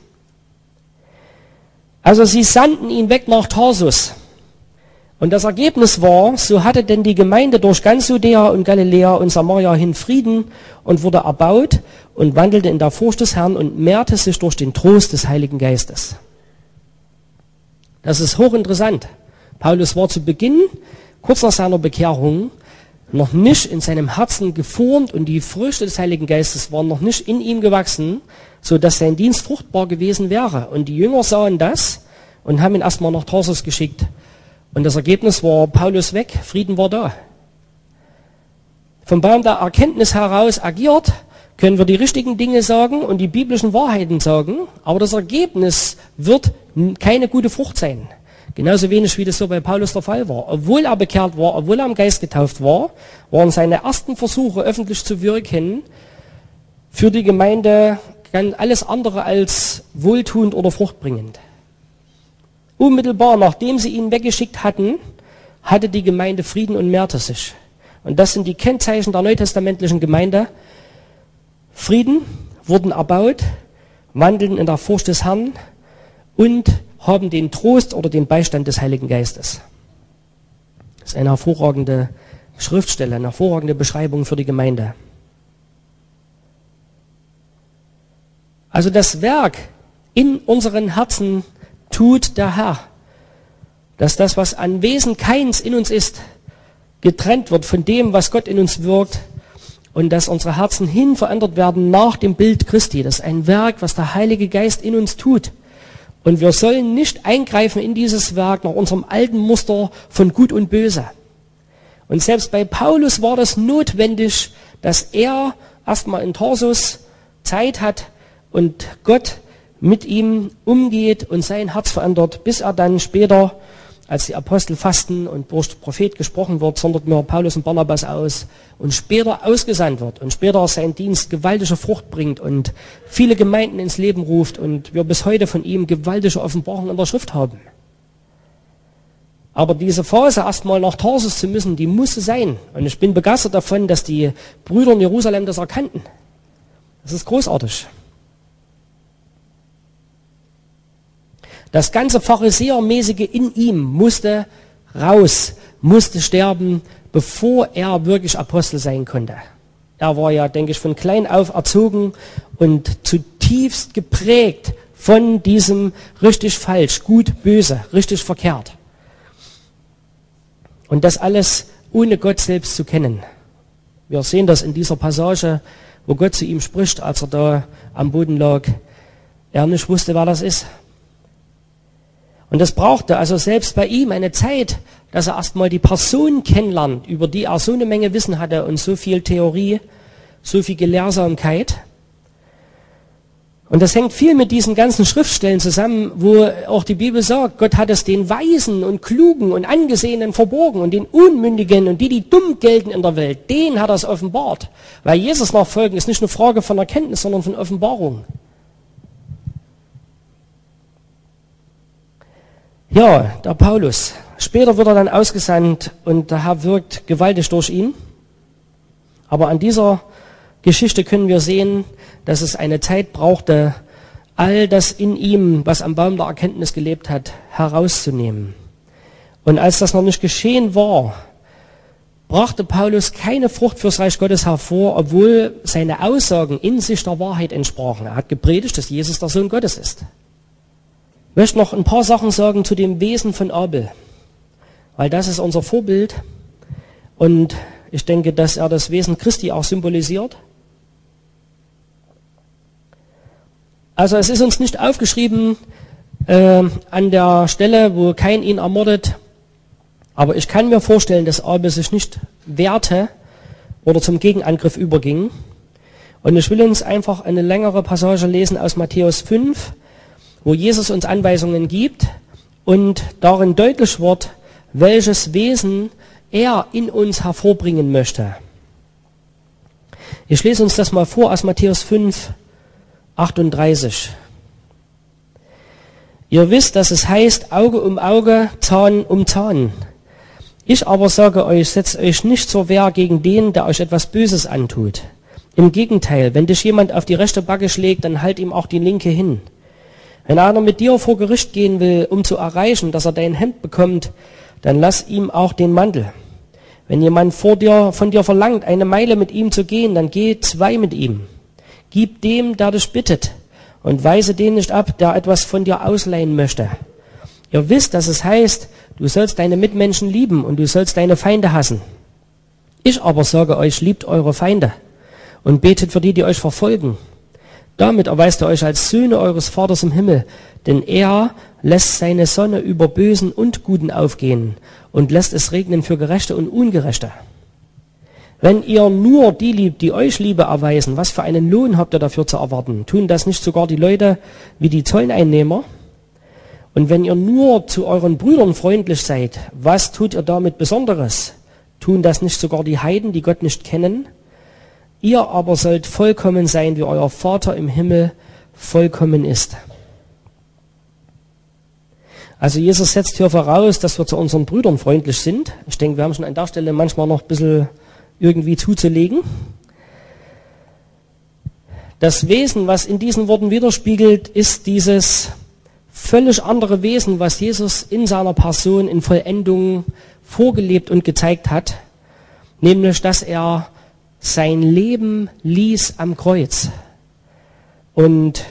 Also sie sandten ihn weg nach Tarsus. Und das Ergebnis war, so hatte denn die Gemeinde durch ganz Judäa und Galiläa und Samaria hin Frieden und wurde erbaut und wandelte in der Furcht des Herrn und mehrte sich durch den Trost des Heiligen Geistes. Das ist hochinteressant. Paulus war zu Beginn, kurz nach seiner Bekehrung, noch nicht in seinem Herzen geformt und die Früchte des Heiligen Geistes waren noch nicht in ihm gewachsen, so dass sein Dienst fruchtbar gewesen wäre. Und die Jünger sahen das und haben ihn erstmal nach Tarsus geschickt. Und das Ergebnis war Paulus weg, Frieden war da. Vom Baum der Erkenntnis heraus agiert, können wir die richtigen Dinge sagen und die biblischen Wahrheiten sagen, aber das Ergebnis wird keine gute Frucht sein. Genauso wenig, wie das so bei Paulus der Fall war. Obwohl er bekehrt war, obwohl er im Geist getauft war, waren seine ersten Versuche, öffentlich zu wirken, für die Gemeinde alles andere als wohltuend oder fruchtbringend. Unmittelbar nachdem sie ihn weggeschickt hatten, hatte die Gemeinde Frieden und mehrte sich. Und das sind die Kennzeichen der neutestamentlichen Gemeinde. Frieden, wurden erbaut, wandeln in der Furcht des Herrn und haben den Trost oder den Beistand des Heiligen Geistes. Das ist eine hervorragende Schriftstelle, eine hervorragende Beschreibung für die Gemeinde. Also das Werk in unseren Herzen tut der Herr, dass das, was an Wesen Kains in uns ist, getrennt wird von dem, was Gott in uns wirkt und dass unsere Herzen hin verändert werden nach dem Bild Christi. Das ist ein Werk, was der Heilige Geist in uns tut. Und wir sollen nicht eingreifen in dieses Werk nach unserem alten Muster von Gut und Böse. Und selbst bei Paulus war das notwendig, dass er erstmal in Tarsus Zeit hat und Gott mit ihm umgeht und sein Herz verändert, bis er dann später, als die Apostel fasten und durch den Prophet gesprochen wird, sondert mir Paulus und Barnabas aus und später ausgesandt wird und später sein Dienst gewaltige Frucht bringt und viele Gemeinden ins Leben ruft und wir bis heute von ihm gewaltige Offenbarungen in der Schrift haben. Aber diese Phase, erstmal nach Tarsus zu müssen, die musste sein. Und ich bin begeistert davon, dass die Brüder in Jerusalem das erkannten. Das ist großartig. Das ganze Pharisäermäßige in ihm musste raus, musste sterben, bevor er wirklich Apostel sein konnte. Er war ja, denke ich, von klein auf erzogen und zutiefst geprägt von diesem richtig falsch, gut, böse, richtig verkehrt. Und das alles ohne Gott selbst zu kennen. Wir sehen das in dieser Passage, wo Gott zu ihm spricht, als er da am Boden lag. Er nicht wusste, wer das ist. Und das brauchte also selbst bei ihm eine Zeit, dass er erstmal die Person kennenlernt, über die er so eine Menge Wissen hatte und so viel Theorie, so viel Gelehrsamkeit. Und das hängt viel mit diesen ganzen Schriftstellen zusammen, wo auch die Bibel sagt, Gott hat es den Weisen und Klugen und Angesehenen verborgen und den Unmündigen und die dumm gelten in der Welt, denen hat er es offenbart. Weil Jesus nachfolgen ist nicht eine Frage von Erkenntnis, sondern von Offenbarung. Ja, der Paulus. Später wird er dann ausgesandt und der Herr wirkt gewaltig durch ihn. Aber an dieser Geschichte können wir sehen, dass es eine Zeit brauchte, all das in ihm, was am Baum der Erkenntnis gelebt hat, herauszunehmen. Und als das noch nicht geschehen war, brachte Paulus keine Frucht fürs Reich Gottes hervor, obwohl seine Aussagen in sich der Wahrheit entsprachen. Er hat gepredigt, dass Jesus der Sohn Gottes ist. Ich möchte noch ein paar Sachen sagen zu dem Wesen von Abel, weil das ist unser Vorbild und ich denke, dass er das Wesen Christi auch symbolisiert. Also es ist uns nicht aufgeschrieben an der Stelle, wo Kain ihn ermordet, aber ich kann mir vorstellen, dass Abel sich nicht wehrte oder zum Gegenangriff überging. Und ich will uns einfach eine längere Passage lesen aus Matthäus 5, wo Jesus uns Anweisungen gibt und darin deutlich wird, welches Wesen er in uns hervorbringen möchte. Ich lese uns das mal vor aus Matthäus 5, 38. Ihr wisst, dass es heißt, Auge um Auge, Zahn um Zahn. Ich aber sage euch, setzt euch nicht zur Wehr gegen den, der euch etwas Böses antut. Im Gegenteil, wenn dich jemand auf die rechte Backe schlägt, dann halt ihm auch die linke hin. Wenn einer mit dir vor Gericht gehen will, um zu erreichen, dass er dein Hemd bekommt, dann lass ihm auch den Mantel. Wenn jemand von dir verlangt, eine Meile mit ihm zu gehen, dann geh 2 mit ihm. Gib dem, der dich bittet, und weise den nicht ab, der etwas von dir ausleihen möchte. Ihr wisst, dass es heißt, du sollst deine Mitmenschen lieben und du sollst deine Feinde hassen. Ich aber sage euch, liebt eure Feinde und betet für die, die euch verfolgen. Damit erweist ihr euch als Söhne eures Vaters im Himmel, denn er lässt seine Sonne über Bösen und Guten aufgehen und lässt es regnen für Gerechte und Ungerechte. Wenn ihr nur die liebt, die euch Liebe erweisen, was für einen Lohn habt ihr dafür zu erwarten? Tun das nicht sogar die Leute wie die Zolleinnehmer? Und wenn ihr nur zu euren Brüdern freundlich seid, was tut ihr damit Besonderes? Tun das nicht sogar die Heiden, die Gott nicht kennen? Ihr aber sollt vollkommen sein, wie euer Vater im Himmel vollkommen ist. Also Jesus setzt hier voraus, dass wir zu unseren Brüdern freundlich sind. Ich denke, wir haben schon an der Stelle manchmal noch ein bisschen irgendwie zuzulegen. Das Wesen, was in diesen Worten widerspiegelt, ist dieses völlig andere Wesen, was Jesus in seiner Person in Vollendung vorgelebt und gezeigt hat, nämlich, dass er sein Leben ließ am Kreuz. Und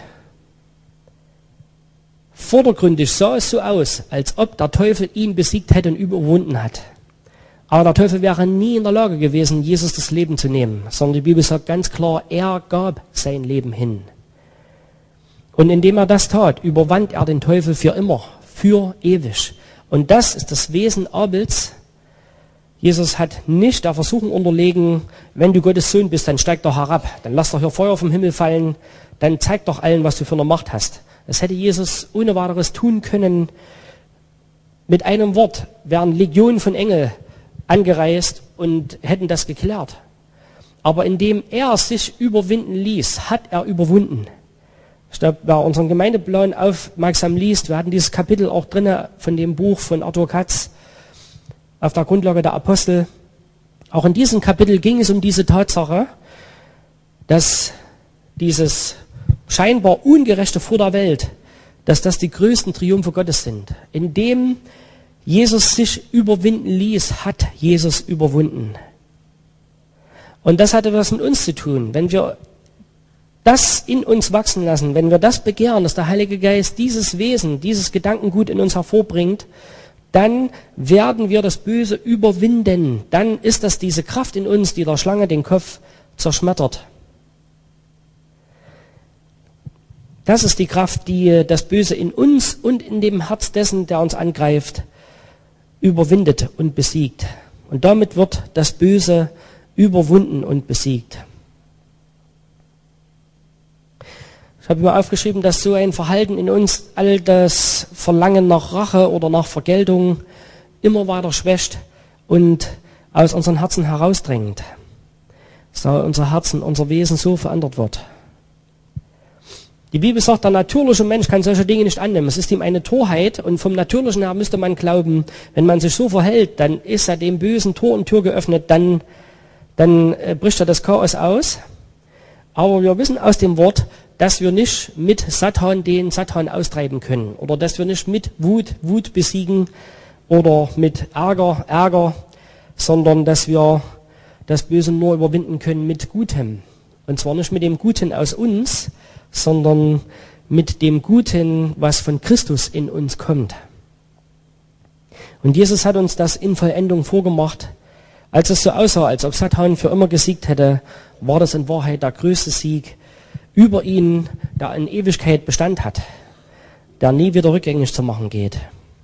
vordergründig sah es so aus, als ob der Teufel ihn besiegt hätte und überwunden hat. Aber der Teufel wäre nie in der Lage gewesen, Jesus das Leben zu nehmen, sondern die Bibel sagt ganz klar, er gab sein Leben hin. Und indem er das tat, überwand er den Teufel für immer, für ewig. Und das ist das Wesen Abels. Jesus hat nicht der Versuchung unterlegen, wenn du Gottes Sohn bist, dann steig doch herab, dann lass doch hier Feuer vom Himmel fallen, dann zeig doch allen, was du für eine Macht hast. Das hätte Jesus ohne weiteres tun können. Mit einem Wort wären Legionen von Engeln angereist und hätten das geklärt. Aber indem er sich überwinden ließ, hat er überwunden. Ich glaube, wer unseren Gemeindeplan aufmerksam liest, wir hatten dieses Kapitel auch drin von dem Buch von Arthur Katz auf der Grundlage der Apostel. Auch in diesem Kapitel ging es um diese Tatsache, dass dieses scheinbar Ungerechte vor der Welt, dass das die größten Triumphe Gottes sind. Indem Jesus sich überwinden ließ, hat Jesus überwunden. Und das hatte was mit uns zu tun. Wenn wir das in uns wachsen lassen, wenn wir das begehren, dass der Heilige Geist dieses Wesen, dieses Gedankengut in uns hervorbringt, dann werden wir das Böse überwinden. Dann ist das diese Kraft in uns, die der Schlange den Kopf zerschmettert. Das ist die Kraft, die das Böse in uns und in dem Herz dessen, der uns angreift, überwindet und besiegt. Und damit wird das Böse überwunden und besiegt. Ich habe mir aufgeschrieben, dass so ein Verhalten in uns all das Verlangen nach Rache oder nach Vergeltung immer weiter schwächt und aus unseren Herzen herausdrängt. So unser Herzen, unser Wesen so verändert wird. Die Bibel sagt, der natürliche Mensch kann solche Dinge nicht annehmen. Es ist ihm eine Torheit und vom Natürlichen her müsste man glauben, wenn man sich so verhält, dann ist er dem Bösen Tor und Tür geöffnet, dann bricht er das Chaos aus. Aber wir wissen aus dem Wort, dass wir nicht mit Satan den Satan austreiben können oder dass wir nicht mit Wut besiegen oder mit Ärger, sondern dass wir das Böse nur überwinden können mit Gutem. Und zwar nicht mit dem Guten aus uns, sondern mit dem Guten, was von Christus in uns kommt. Und Jesus hat uns das in Vollendung vorgemacht. Als es so aussah, als ob Satan für immer gesiegt hätte, war das in Wahrheit der größte Sieg über ihn, der in Ewigkeit Bestand hat, der nie wieder rückgängig zu machen geht.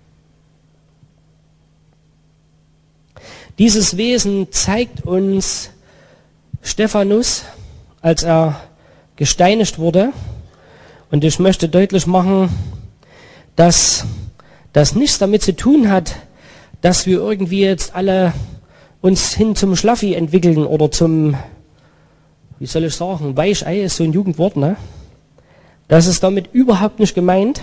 Dieses Wesen zeigt uns Stephanus, als er gesteinigt wurde. Und ich möchte deutlich machen, dass das nichts damit zu tun hat, dass wir irgendwie jetzt alle uns hin zum Schlaffi entwickeln oder zum wie soll ich sagen, Weichei ist so ein Jugendwort, ne? Das ist damit überhaupt nicht gemeint.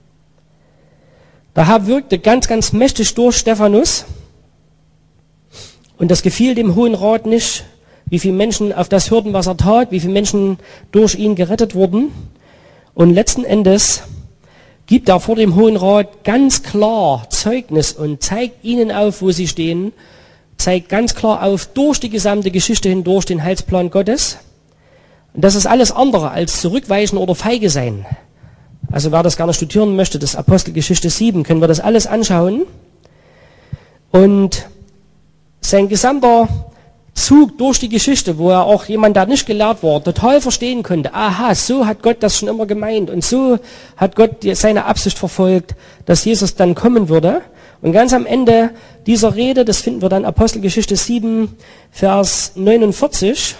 Der Herr wirkte ganz, ganz mächtig durch Stephanus. Und das gefiel dem Hohen Rat nicht, wie viele Menschen auf das hörten, was er tat, wie viele Menschen durch ihn gerettet wurden. Und letzten Endes gibt er vor dem Hohen Rat ganz klar Zeugnis und zeigt ihnen auf, wo sie stehen, zeigt ganz klar auf, durch die gesamte Geschichte hindurch den Heilsplan Gottes. Und das ist alles andere als zurückweichen oder feige sein. Also wer das gerne studieren möchte, das Apostelgeschichte 7, können wir das alles anschauen. Und sein gesamter Zug durch die Geschichte, wo er auch jemand, der nicht gelehrt war, total verstehen konnte. Aha, so hat Gott das schon immer gemeint. Und so hat Gott seine Absicht verfolgt, dass Jesus dann kommen würde. Und ganz am Ende dieser Rede, das finden wir dann Apostelgeschichte 7, Vers 49.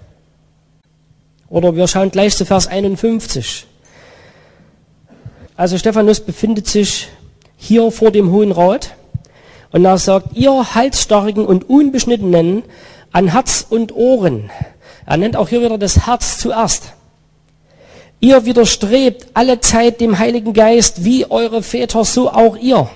Oder wir schauen gleich zu Vers 51. Also Stephanus befindet sich hier vor dem Hohen Rat. Und er sagt, ihr Halsstarrigen und Unbeschnittenen an Herz und Ohren. Er nennt auch hier wieder das Herz zuerst. Ihr widerstrebt alle Zeit dem Heiligen Geist, wie eure Väter, so auch ihr.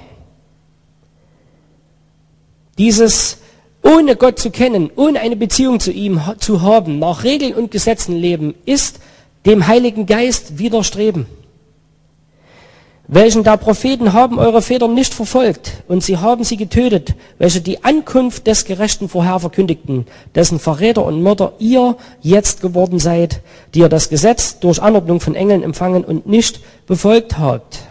Dieses ohne Gott zu kennen, ohne eine Beziehung zu ihm zu haben, nach Regeln und Gesetzen leben, ist dem Heiligen Geist widerstreben. Welchen der Propheten haben eure Väter nicht verfolgt, und sie haben sie getötet, welche die Ankunft des Gerechten vorher verkündigten, dessen Verräter und Mörder ihr jetzt geworden seid, die ihr das Gesetz durch Anordnung von Engeln empfangen und nicht befolgt habt.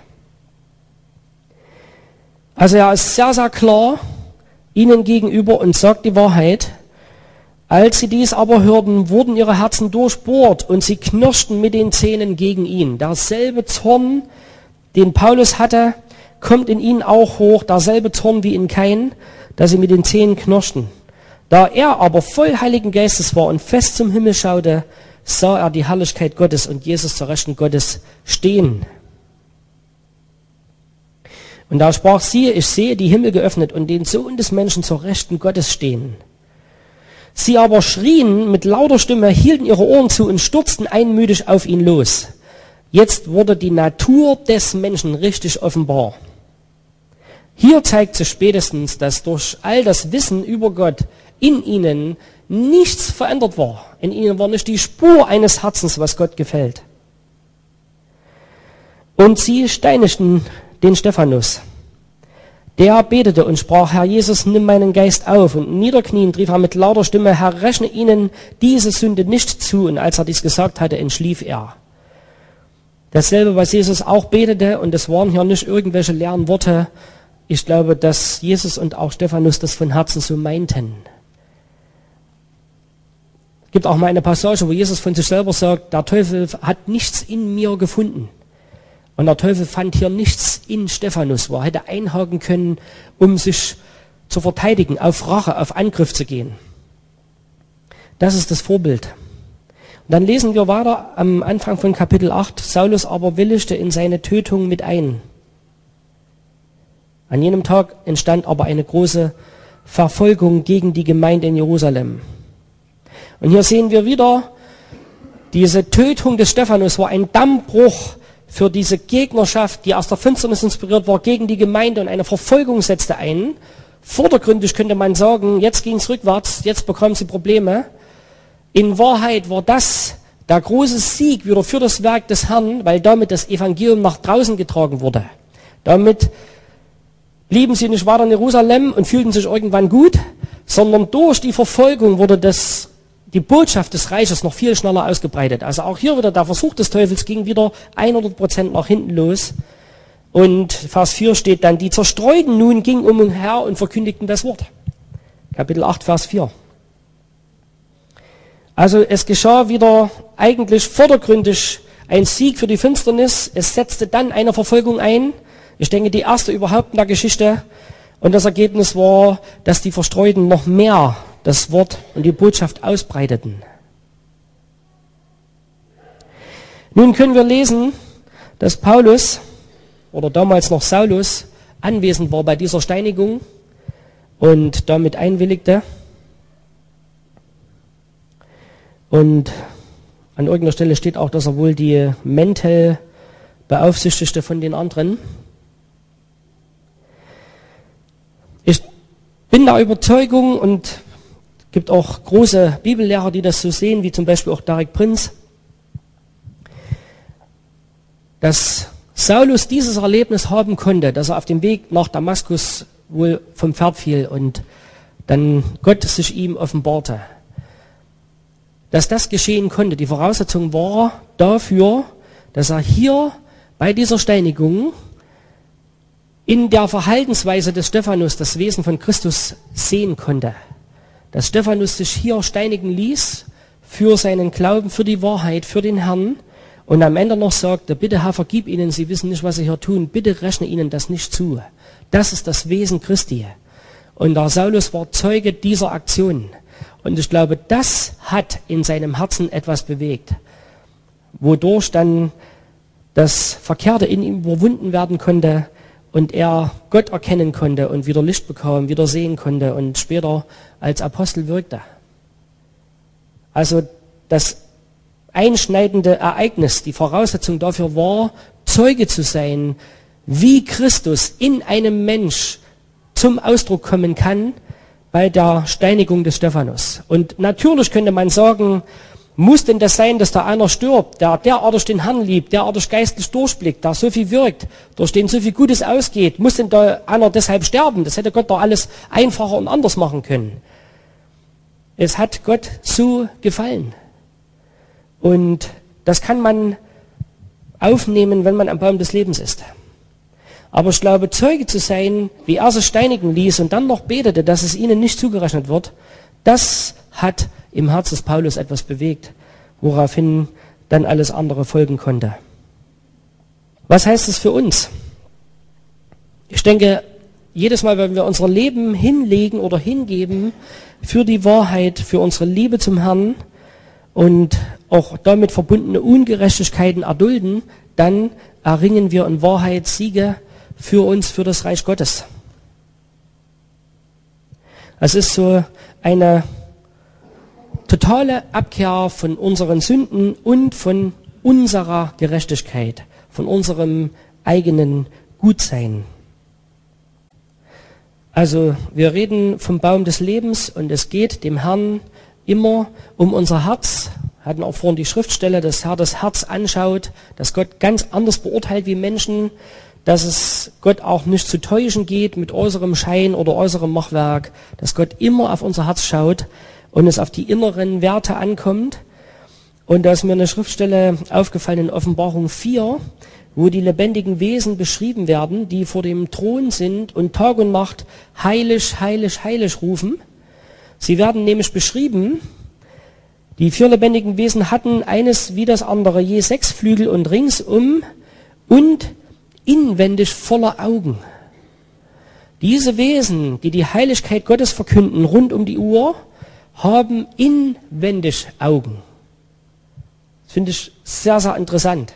Also er ist sehr, sehr klar ihnen gegenüber und sagt die Wahrheit. Als sie dies aber hörten, wurden ihre Herzen durchbohrt und sie knirschten mit den Zähnen gegen ihn. Derselbe Zorn, den Paulus hatte, kommt in ihnen auch hoch, derselbe Zorn wie in Kain, dass sie mit den Zähnen knirschten. Da er aber voll Heiligen Geistes war und fest zum Himmel schaute, sah er die Herrlichkeit Gottes und Jesus zur Rechten Gottes stehen. Und da sprach siehe, ich sehe die Himmel geöffnet und den Sohn des Menschen zur Rechten Gottes stehen. Sie aber schrien mit lauter Stimme, hielten ihre Ohren zu und stürzten einmütig auf ihn los. Jetzt wurde die Natur des Menschen richtig offenbar. Hier zeigt sich spätestens, dass durch all das Wissen über Gott in ihnen nichts verändert war. In ihnen war nicht die Spur eines Herzens, was Gott gefällt. Und sie steinigten den Stephanus. Der betete und sprach, Herr Jesus, nimm meinen Geist auf. Und niederkniend rief er mit lauter Stimme, Herr, rechne ihnen diese Sünde nicht zu. Und als er dies gesagt hatte, entschlief er. Dasselbe, was Jesus auch betete, und es waren hier nicht irgendwelche leeren Worte. Ich glaube, dass Jesus und auch Stephanus das von Herzen so meinten. Es gibt auch mal eine Passage, wo Jesus von sich selber sagt, der Teufel hat nichts in mir gefunden. Und der Teufel fand hier nichts in Stephanus, wo er hätte einhaken können, um sich zu verteidigen, auf Rache, auf Angriff zu gehen. Das ist das Vorbild. Und dann lesen wir weiter am Anfang von Kapitel 8, Saulus aber willigte in seine Tötung mit ein. An jenem Tag entstand aber eine große Verfolgung gegen die Gemeinde in Jerusalem. Und hier sehen wir wieder, diese Tötung des Stephanus war ein Dammbruch für diese Gegnerschaft, die aus der Finsternis inspiriert war, gegen die Gemeinde, und eine Verfolgung setzte ein. Vordergründig könnte man sagen, jetzt ging es rückwärts, jetzt bekommen sie Probleme. In Wahrheit war das der große Sieg wieder für das Werk des Herrn, weil damit das Evangelium nach draußen getragen wurde. Damit blieben sie nicht weiter in Jerusalem und fühlten sich irgendwann gut, sondern durch die Verfolgung wurde die Botschaft des Reiches noch viel schneller ausgebreitet. Also auch hier wieder der Versuch des Teufels ging wieder 100% nach hinten los. Und Vers 4 steht dann, die Zerstreuten nun gingen umher und verkündigten das Wort. Kapitel 8, Vers 4. Also es geschah wieder eigentlich vordergründig ein Sieg für die Finsternis. Es setzte dann eine Verfolgung ein. Ich denke, die erste überhaupt in der Geschichte. Und das Ergebnis war, dass die Verstreuten noch mehr das Wort und die Botschaft ausbreiteten. Nun können wir lesen, dass Paulus oder damals noch Saulus anwesend war bei dieser Steinigung und damit einwilligte. Und an irgendeiner Stelle steht auch, dass er wohl die Mäntel beaufsichtigte von den anderen. Ich bin der Überzeugung, und es gibt auch große Bibellehrer, die das so sehen, wie zum Beispiel auch Derek Prinz, dass Saulus dieses Erlebnis haben konnte, dass er auf dem Weg nach Damaskus wohl vom Pferd fiel und dann Gott sich ihm offenbarte. Dass das geschehen konnte, die Voraussetzung war dafür, dass er hier bei dieser Steinigung in der Verhaltensweise des Stephanus das Wesen von Christus sehen konnte. Dass Stephanus sich hier steinigen ließ für seinen Glauben, für die Wahrheit, für den Herrn, und am Ende noch sagte, bitte Herr, vergib ihnen, sie wissen nicht, was sie hier tun, bitte rechne ihnen das nicht zu. Das ist das Wesen Christi. Und der Saulus war Zeuge dieser Aktion. Und ich glaube, das hat in seinem Herzen etwas bewegt, wodurch dann das Verkehrte in ihm überwunden werden konnte und er Gott erkennen konnte und wieder Licht bekam, wieder sehen konnte und später als Apostel wirkte. Also das einschneidende Ereignis, die Voraussetzung dafür war, Zeuge zu sein, wie Christus in einem Mensch zum Ausdruck kommen kann bei der Steinigung des Stephanus. Und natürlich könnte man sagen, muss denn das sein, dass da einer stirbt, der derartig den Herrn liebt, derartig geistlich durchblickt, der so viel wirkt, durch den so viel Gutes ausgeht, muss denn da einer deshalb sterben? Das hätte Gott doch alles einfacher und anders machen können. Es hat Gott so gefallen. Und das kann man aufnehmen, wenn man am Baum des Lebens ist. Aber ich glaube, Zeuge zu sein, wie er sich steinigen ließ und dann noch betete, dass es ihnen nicht zugerechnet wird, das hat im Herz des Paulus etwas bewegt, woraufhin dann alles andere folgen konnte. Was heißt es für uns? Ich denke, jedes Mal, wenn wir unser Leben hinlegen oder hingeben für die Wahrheit, für unsere Liebe zum Herrn und auch damit verbundene Ungerechtigkeiten erdulden, dann erringen wir in Wahrheit Siege für uns, für das Reich Gottes. Es ist so eine totale Abkehr von unseren Sünden und von unserer Gerechtigkeit, von unserem eigenen Gutsein. Also wir reden vom Baum des Lebens und es geht dem Herrn immer um unser Herz. Wir hatten auch vorhin die Schriftstelle, dass Herr das Herz anschaut, dass Gott ganz anders beurteilt wie Menschen, dass es Gott auch nicht zu täuschen geht mit äußerem Schein oder äußerem Machwerk, dass Gott immer auf unser Herz schaut und es auf die inneren Werte ankommt. Und da ist mir eine Schriftstelle aufgefallen in Offenbarung 4, wo die lebendigen Wesen beschrieben werden, die vor dem Thron sind und Tag und Nacht heilig, heilig, heilig rufen. Sie werden nämlich beschrieben, die 4 lebendigen Wesen hatten eines wie das andere, je 6 Flügel und ringsum und inwendig voller Augen. Diese Wesen, die die Heiligkeit Gottes verkünden rund um die Uhr, haben inwendig Augen. Das finde ich sehr, sehr interessant.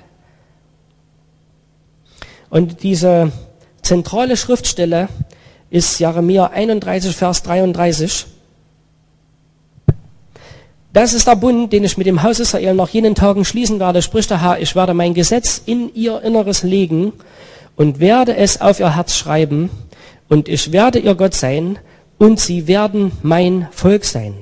Und diese zentrale Schriftstelle ist Jeremia 31, Vers 33. Das ist der Bund, den ich mit dem Haus Israel nach jenen Tagen schließen werde, spricht der Herr, ich werde mein Gesetz in ihr Inneres legen und werde es auf ihr Herz schreiben und ich werde ihr Gott sein und sie werden mein Volk sein.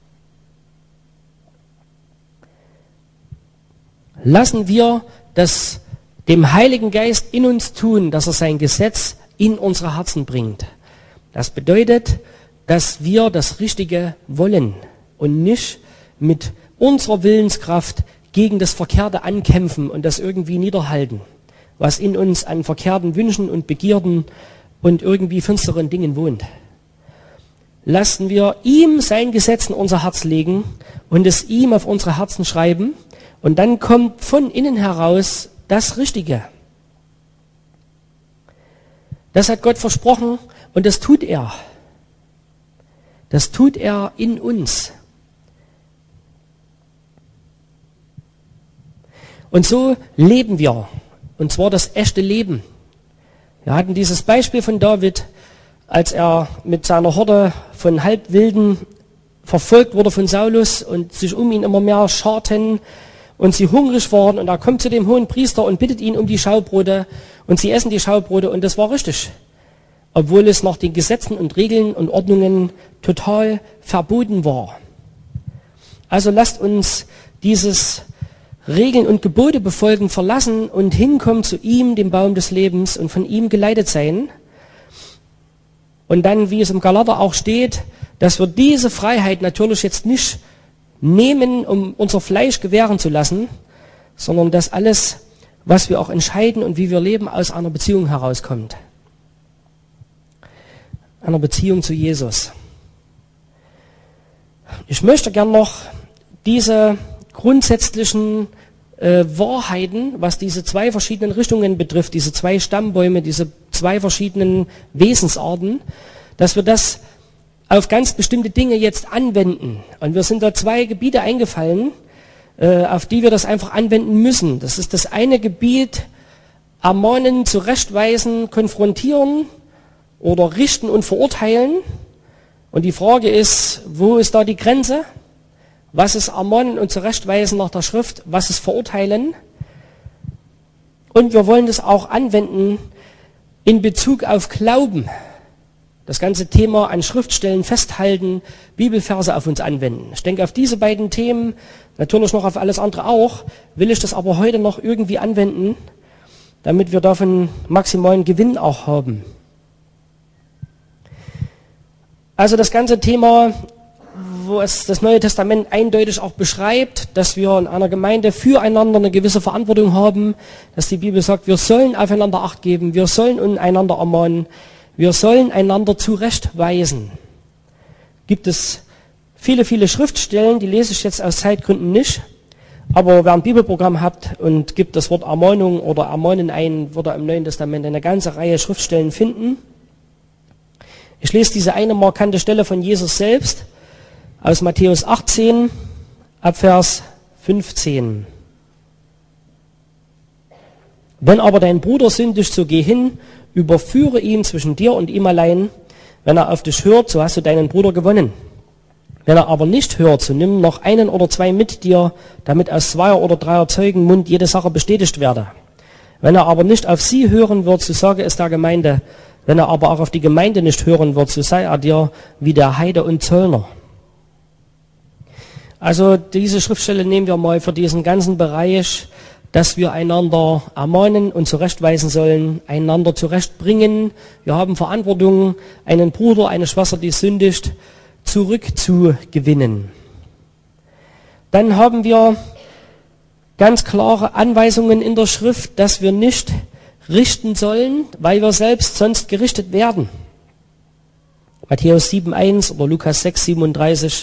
Lassen wir das dem Heiligen Geist in uns tun, dass er sein Gesetz in unsere Herzen bringt. Das bedeutet, dass wir das Richtige wollen und nicht mit unserer Willenskraft gegen das Verkehrte ankämpfen und das irgendwie niederhalten, was in uns an verkehrten Wünschen und Begierden und irgendwie finsteren Dingen wohnt. Lassen wir ihm sein Gesetz in unser Herz legen und es ihm auf unsere Herzen schreiben und dann kommt von innen heraus das Richtige. Das hat Gott versprochen und das tut er. Das tut er in uns. Und so leben wir. Und zwar das echte Leben. Wir hatten dieses Beispiel von David, als er mit seiner Horde von Halbwilden verfolgt wurde von Saulus und sich um ihn immer mehr scharten und sie hungrig waren. Und er kommt zu dem hohen Priester und bittet ihn um die Schaubrote und sie essen die Schaubrote und das war richtig. Obwohl es nach den Gesetzen und Regeln und Ordnungen total verboten war. Also lasst uns dieses Regeln und Gebote befolgen verlassen und hinkommen zu ihm, dem Baum des Lebens, und von ihm geleitet sein. Und dann, wie es im Galater auch steht, dass wir diese Freiheit natürlich jetzt nicht nehmen, um unser Fleisch gewähren zu lassen, sondern dass alles, was wir auch entscheiden und wie wir leben, aus einer Beziehung herauskommt. Einer Beziehung zu Jesus. Ich möchte gern noch diese grundsätzlichen Wahrheiten, was diese zwei verschiedenen Richtungen betrifft, diese zwei Stammbäume, diese zwei verschiedenen Wesensarten, dass wir das auf ganz bestimmte Dinge jetzt anwenden. Und wir sind da zwei Gebiete eingefallen, auf die wir das einfach anwenden müssen. Das ist das eine Gebiet, ermahnen, zurechtweisen, konfrontieren oder richten und verurteilen. Und die Frage ist, wo ist da die Grenze? Was ist ermahnen und zurechtweisen nach der Schrift? Was ist verurteilen? Und wir wollen das auch anwenden in Bezug auf Glauben. Das ganze Thema an Schriftstellen festhalten, Bibelverse auf uns anwenden. Ich denke, auf diese beiden Themen, natürlich noch auf alles andere auch, will ich das aber heute noch irgendwie anwenden, damit wir davon maximalen Gewinn auch haben. Also das ganze Thema, wo es das Neue Testament eindeutig auch beschreibt, dass wir in einer Gemeinde füreinander eine gewisse Verantwortung haben, dass die Bibel sagt, wir sollen aufeinander Acht geben, wir sollen einander ermahnen, wir sollen einander zurechtweisen. Gibt es viele, viele Schriftstellen, die lese ich jetzt aus Zeitgründen nicht, aber wer ein Bibelprogramm hat und gibt das Wort Ermahnung oder Ermahnen ein, wird er im Neuen Testament eine ganze Reihe Schriftstellen finden. Ich lese diese eine markante Stelle von Jesus selbst aus Matthäus 18, ab Vers 15. Wenn aber dein Bruder sündigt, so geh hin, überführe ihn zwischen dir und ihm allein. Wenn er auf dich hört, so hast du deinen Bruder gewonnen. Wenn er aber nicht hört, so nimm noch einen oder zwei mit dir, damit aus 2 oder 3 Zeugen Mund jede Sache bestätigt werde. Wenn er aber nicht auf sie hören wird, so sage es der Gemeinde. Wenn er aber auch auf die Gemeinde nicht hören wird, so sei er dir wie der Heide und Zöllner. Also diese Schriftstelle nehmen wir mal für diesen ganzen Bereich, dass wir einander ermahnen und zurechtweisen sollen, einander zurechtbringen. Wir haben Verantwortung, einen Bruder, eine Schwester, die sündigt, zurückzugewinnen. Dann haben wir ganz klare Anweisungen in der Schrift, dass wir nicht richten sollen, weil wir selbst sonst gerichtet werden. Matthäus 7,1 oder Lukas 6,37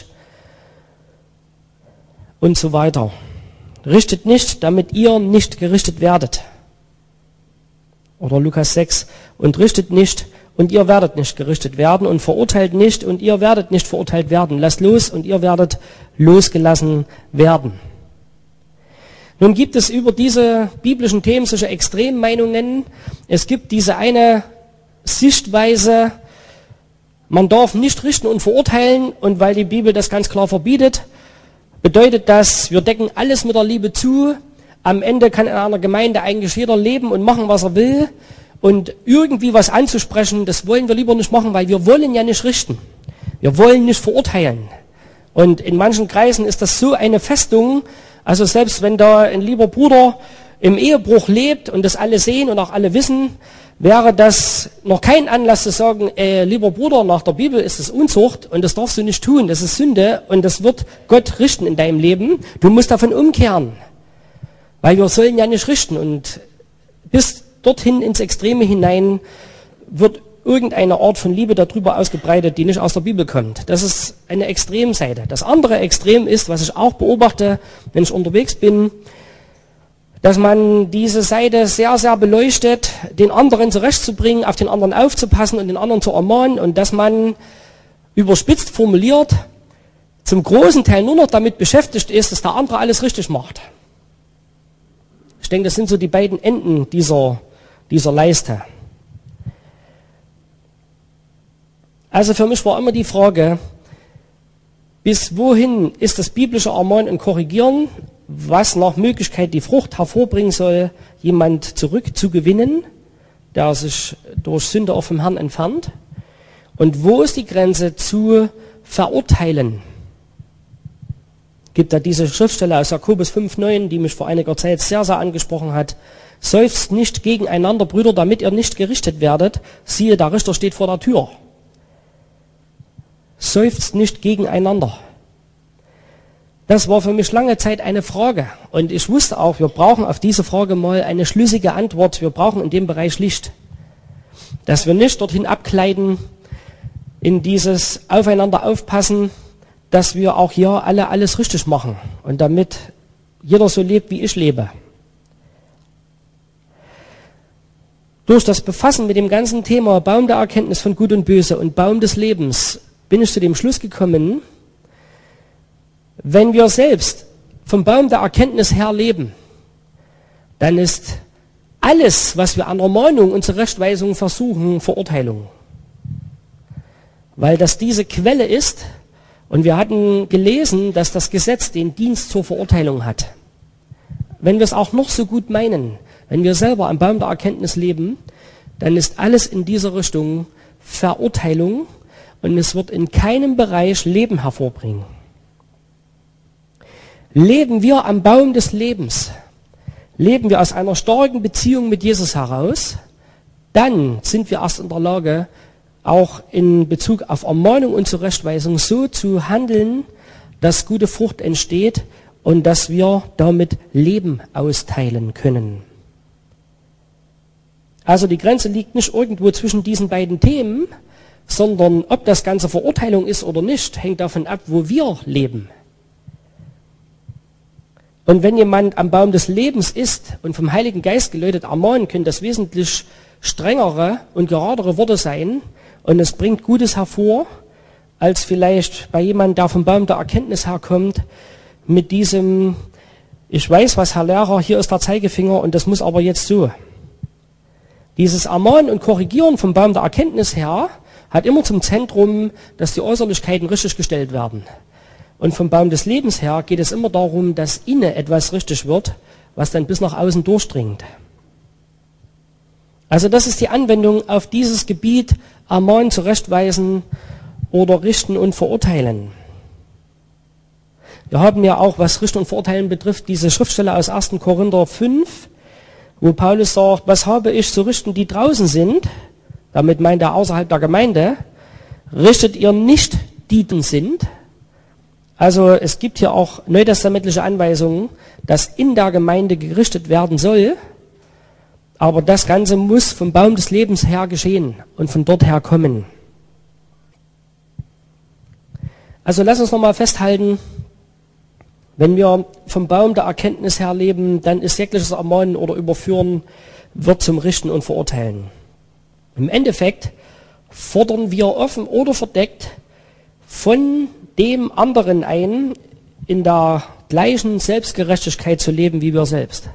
und so weiter. Richtet nicht, damit ihr nicht gerichtet werdet. Oder Lukas 6, und richtet nicht, und ihr werdet nicht gerichtet werden, und verurteilt nicht, und ihr werdet nicht verurteilt werden. Lasst los, und ihr werdet losgelassen werden. Nun gibt es über diese biblischen Themen solche Extremmeinungen. Es gibt diese eine Sichtweise, man darf nicht richten und verurteilen, und weil die Bibel das ganz klar verbietet, bedeutet das, wir decken alles mit der Liebe zu. Am Ende kann in einer Gemeinde eigentlich jeder leben und machen, was er will. Und irgendwie was anzusprechen, das wollen wir lieber nicht machen, weil wir wollen ja nicht richten. Wir wollen nicht verurteilen. Und in manchen Kreisen ist das so eine Festung, also selbst wenn da ein lieber Bruder im Ehebruch lebt und das alle sehen und auch alle wissen, wäre das noch kein Anlass zu sagen, lieber Bruder, nach der Bibel ist es Unzucht und das darfst du nicht tun, das ist Sünde und das wird Gott richten in deinem Leben. Du musst davon umkehren, weil wir sollen ja nicht richten, und bis dorthin ins Extreme hinein wird irgendeine Art von Liebe darüber ausgebreitet, die nicht aus der Bibel kommt. Das ist eine Extremseite. Das andere Extrem ist, was ich auch beobachte, wenn ich unterwegs bin, dass man diese Seite sehr, sehr beleuchtet, den anderen zurechtzubringen, auf den anderen aufzupassen und den anderen zu ermahnen, und dass man überspitzt formuliert zum großen Teil nur noch damit beschäftigt ist, dass der andere alles richtig macht. Ich denke, das sind so die beiden Enden dieser Leiste. Also für mich war immer die Frage, bis wohin ist das biblische Ermahnen und Korrigieren, was nach Möglichkeit die Frucht hervorbringen soll, jemand zurückzugewinnen, der sich durch Sünde auch vom Herrn entfernt? Und wo ist die Grenze zu verurteilen? Gibt da diese Schriftstelle aus Jakobus 5,9, die mich vor einiger Zeit sehr, sehr angesprochen hat. Seufzt nicht gegeneinander, Brüder, damit ihr nicht gerichtet werdet. Siehe, der Richter steht vor der Tür. Seufzt nicht gegeneinander. Das war für mich lange Zeit eine Frage. Und ich wusste auch, wir brauchen auf diese Frage mal eine schlüssige Antwort. Wir brauchen in dem Bereich Licht. Dass wir nicht dorthin abgleiten, in dieses Aufeinander aufpassen, dass wir auch hier alle alles richtig machen. Und damit jeder so lebt, wie ich lebe. Durch das Befassen mit dem ganzen Thema Baum der Erkenntnis von Gut und Böse und Baum des Lebens bin ich zu dem Schluss gekommen, wenn wir selbst vom Baum der Erkenntnis her leben, dann ist alles, was wir an Ermahnung und Zurechtweisung versuchen, Verurteilung. Weil das diese Quelle ist, und wir hatten gelesen, dass das Gesetz den Dienst zur Verurteilung hat. Wenn wir es auch noch so gut meinen, wenn wir selber am Baum der Erkenntnis leben, dann ist alles in dieser Richtung Verurteilung und es wird in keinem Bereich Leben hervorbringen. Leben wir am Baum des Lebens, leben wir aus einer starken Beziehung mit Jesus heraus, dann sind wir erst in der Lage, auch in Bezug auf Ermahnung und Zurechtweisung so zu handeln, dass gute Frucht entsteht und dass wir damit Leben austeilen können. Also die Grenze liegt nicht irgendwo zwischen diesen beiden Themen, sondern ob das Ganze Verurteilung ist oder nicht, hängt davon ab, wo wir leben. Und wenn jemand am Baum des Lebens ist und vom Heiligen Geist geläutet ermahnen, können das wesentlich strengere und geradere Worte sein und es bringt Gutes hervor, als vielleicht bei jemandem, der vom Baum der Erkenntnis herkommt, mit diesem, ich weiß was, Herr Lehrer, hier ist der Zeigefinger und das muss aber jetzt so. Dieses Ermahnen und Korrigieren vom Baum der Erkenntnis her hat immer zum Zentrum, dass die Äußerlichkeiten richtig gestellt werden. Und vom Baum des Lebens her geht es immer darum, dass innen etwas richtig wird, was dann bis nach außen durchdringt. Also das ist die Anwendung auf dieses Gebiet, ermahnen, zurechtweisen oder richten und verurteilen. Wir haben ja auch, was Richten und Verurteilen betrifft, diese Schriftstelle aus 1. Korinther 5, wo Paulus sagt, was habe ich zu richten, die draußen sind, damit meint er außerhalb der Gemeinde, richtet ihr nicht, die drin sind. Also es gibt hier auch neutestamentliche Anweisungen, dass in der Gemeinde gerichtet werden soll, aber das Ganze muss vom Baum des Lebens her geschehen und von dort her kommen. Also lass uns nochmal festhalten, wenn wir vom Baum der Erkenntnis her leben, dann ist jegliches Ermahnen oder Überführen wird zum Richten und Verurteilen. Im Endeffekt fordern wir offen oder verdeckt von dem anderen ein, in der gleichen Selbstgerechtigkeit zu leben wie wir selbst.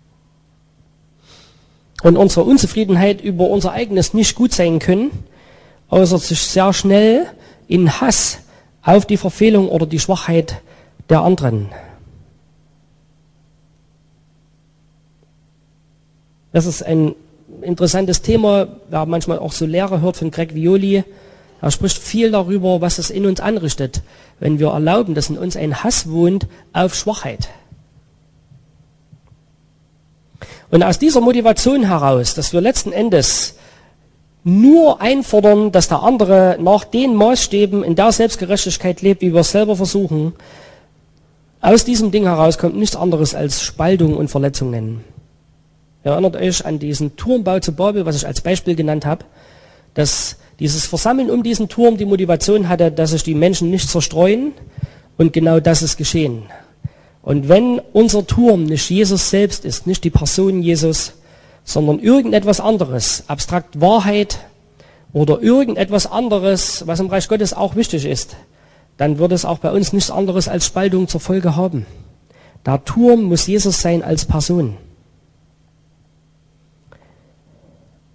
Und unsere Unzufriedenheit über unser eigenes nicht gut sein können, äußert sich sehr schnell in Hass auf die Verfehlung oder die Schwachheit der anderen. Das ist ein interessantes Thema, wer manchmal auch so Lehre hört von Greg Violi. Er spricht viel darüber, was es in uns anrichtet, wenn wir erlauben, dass in uns ein Hass wohnt auf Schwachheit. Und aus dieser Motivation heraus, dass wir letzten Endes nur einfordern, dass der andere nach den Maßstäben in der Selbstgerechtigkeit lebt, wie wir es selber versuchen, aus diesem Ding heraus kommt nichts anderes als Spaltung und Verletzungen. Ihr erinnert euch an diesen Turmbau zu Babel, was ich als Beispiel genannt habe, dass dieses Versammeln um diesen Turm die Motivation hatte, dass sich die Menschen nicht zerstreuen, und genau das ist geschehen. Und wenn unser Turm nicht Jesus selbst ist, nicht die Person Jesus, sondern irgendetwas anderes, abstrakt Wahrheit oder irgendetwas anderes, was im Reich Gottes auch wichtig ist, dann wird es auch bei uns nichts anderes als Spaltung zur Folge haben. Der Turm muss Jesus sein als Person.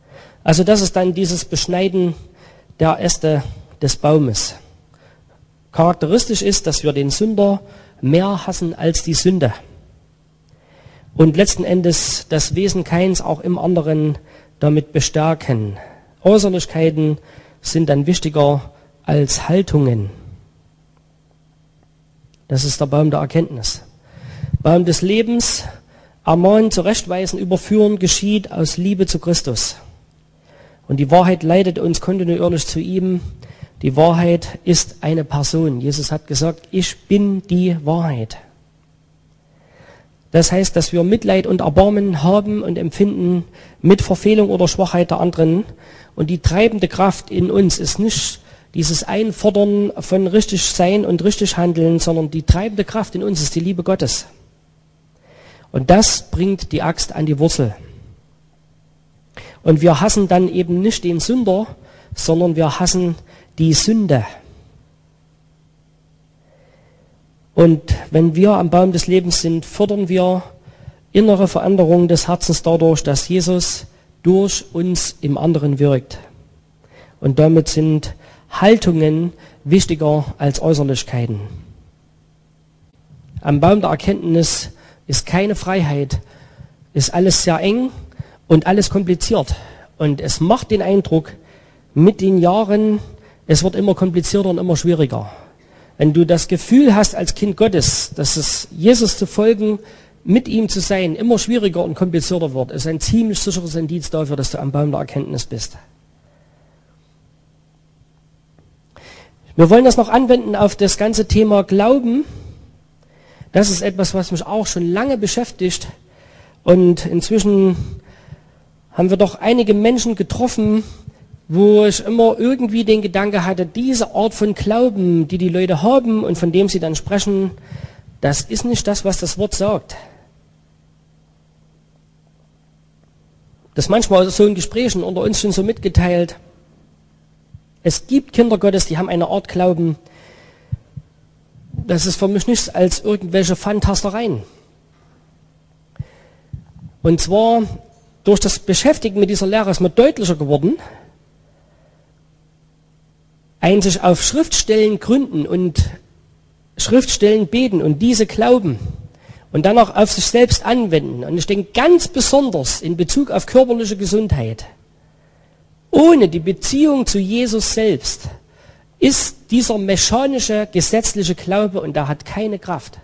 Also das ist dann dieses Beschneiden der Äste des Baumes. Charakteristisch ist, dass wir den Sünder mehr hassen als die Sünde. Und letzten Endes das Wesen Kains auch im anderen damit bestärken. Äußerlichkeiten sind dann wichtiger als Haltungen. Das ist der Baum der Erkenntnis. Baum des Lebens, ermahnen, zurechtweisen, überführen, geschieht aus Liebe zu Christus. Und die Wahrheit leitet uns kontinuierlich zu ihm. Die Wahrheit ist eine Person. Jesus hat gesagt, ich bin die Wahrheit. Das heißt, dass wir Mitleid und Erbarmen haben und empfinden mit Verfehlung oder Schwachheit der anderen. Und die treibende Kraft in uns ist nicht dieses Einfordern von richtig Sein und richtig Handeln, sondern die treibende Kraft in uns ist die Liebe Gottes. Und das bringt die Axt an die Wurzel. Und wir hassen dann eben nicht den Sünder, sondern wir hassen die Sünde. Und wenn wir am Baum des Lebens sind, fördern wir innere Veränderung des Herzens dadurch, dass Jesus durch uns im anderen wirkt. Und damit sind Haltungen wichtiger als Äußerlichkeiten. Am Baum der Erkenntnis ist keine Freiheit, ist alles sehr eng und alles kompliziert. Und es macht den Eindruck, mit den Jahren, es wird immer komplizierter und immer schwieriger. Wenn du das Gefühl hast als Kind Gottes, dass es Jesus zu folgen, mit ihm zu sein, immer schwieriger und komplizierter wird, ist ein ziemlich sicheres Indiz dafür, dass du am Baum der Erkenntnis bist. Wir wollen das noch anwenden auf das ganze Thema Glauben. Das ist etwas, was mich auch schon lange beschäftigt. Und inzwischen haben wir doch einige Menschen getroffen, wo ich immer irgendwie den Gedanke hatte, diese Art von Glauben, die die Leute haben und von dem sie dann sprechen, das ist nicht das, was das Wort sagt. Das manchmal so in Gesprächen unter uns schon so mitgeteilt. Es gibt Kinder Gottes, die haben eine Art Glauben, das ist für mich nichts als irgendwelche Fantastereien. Und zwar durch das Beschäftigen mit dieser Lehre ist mir deutlicher geworden, ein sich auf Schriftstellen gründen und Schriftstellen beten und diese glauben und dann auch auf sich selbst anwenden. Und ich denke ganz besonders in Bezug auf körperliche Gesundheit. Ohne die Beziehung zu Jesus selbst ist dieser mechanische, gesetzliche Glaube und der hat keine Kraft.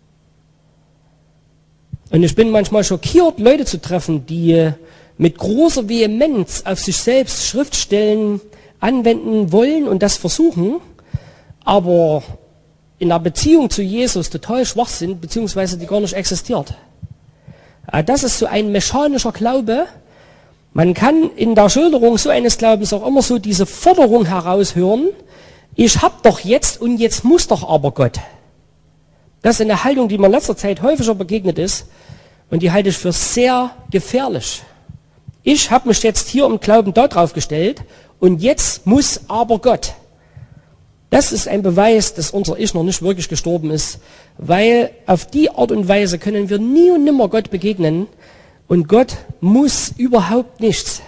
Und ich bin manchmal schockiert, Leute zu treffen, die mit großer Vehemenz auf sich selbst Schriftstellen anwenden wollen und das versuchen, aber in der Beziehung zu Jesus total schwach sind, beziehungsweise die gar nicht existiert. Das ist so ein mechanischer Glaube. Man kann in der Schilderung so eines Glaubens auch immer so diese Forderung heraushören, ich hab doch jetzt und jetzt muss doch aber Gott. Das ist eine Haltung, die mir in letzter Zeit häufiger begegnet ist und die halte ich für sehr gefährlich. Ich habe mich jetzt hier im Glauben darauf gestellt und jetzt muss aber Gott. Das ist ein Beweis, dass unser Ich noch nicht wirklich gestorben ist, weil auf die Art und Weise können wir nie und nimmer Gott begegnen und Gott muss überhaupt nichts.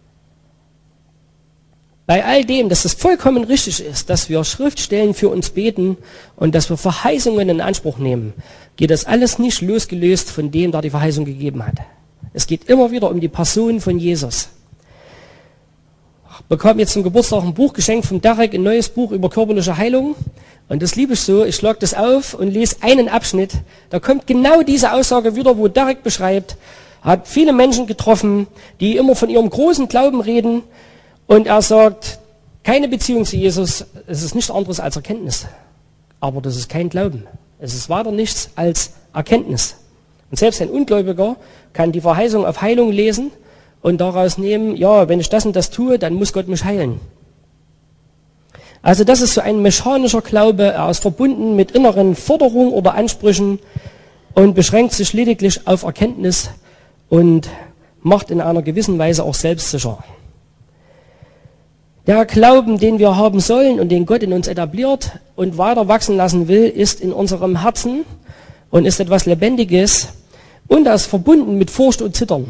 Bei all dem, dass es vollkommen richtig ist, dass wir Schriftstellen für uns beten und dass wir Verheißungen in Anspruch nehmen, geht das alles nicht losgelöst von dem, der die Verheißung gegeben hat. Es geht immer wieder um die Person von Jesus. Ich bekam jetzt zum Geburtstag ein Buch geschenkt von Derek, ein neues Buch über körperliche Heilung. Und das liebe ich so, ich schlage das auf und lese einen Abschnitt. Da kommt genau diese Aussage wieder, wo Derek beschreibt, er hat viele Menschen getroffen, die immer von ihrem großen Glauben reden. Und er sagt, keine Beziehung zu Jesus, es ist nichts anderes als Erkenntnis. Aber das ist kein Glauben. Es ist weiter nichts als Erkenntnis. Und selbst ein Ungläubiger kann die Verheißung auf Heilung lesen und daraus nehmen, ja, wenn ich das und das tue, dann muss Gott mich heilen. Also das ist so ein mechanischer Glaube, er ist verbunden mit inneren Forderungen oder Ansprüchen und beschränkt sich lediglich auf Erkenntnis und macht in einer gewissen Weise auch selbstsicher. Der Glauben, den wir haben sollen und den Gott in uns etabliert und weiter wachsen lassen will, ist in unserem Herzen und ist etwas Lebendiges und er ist verbunden mit Furcht und Zittern.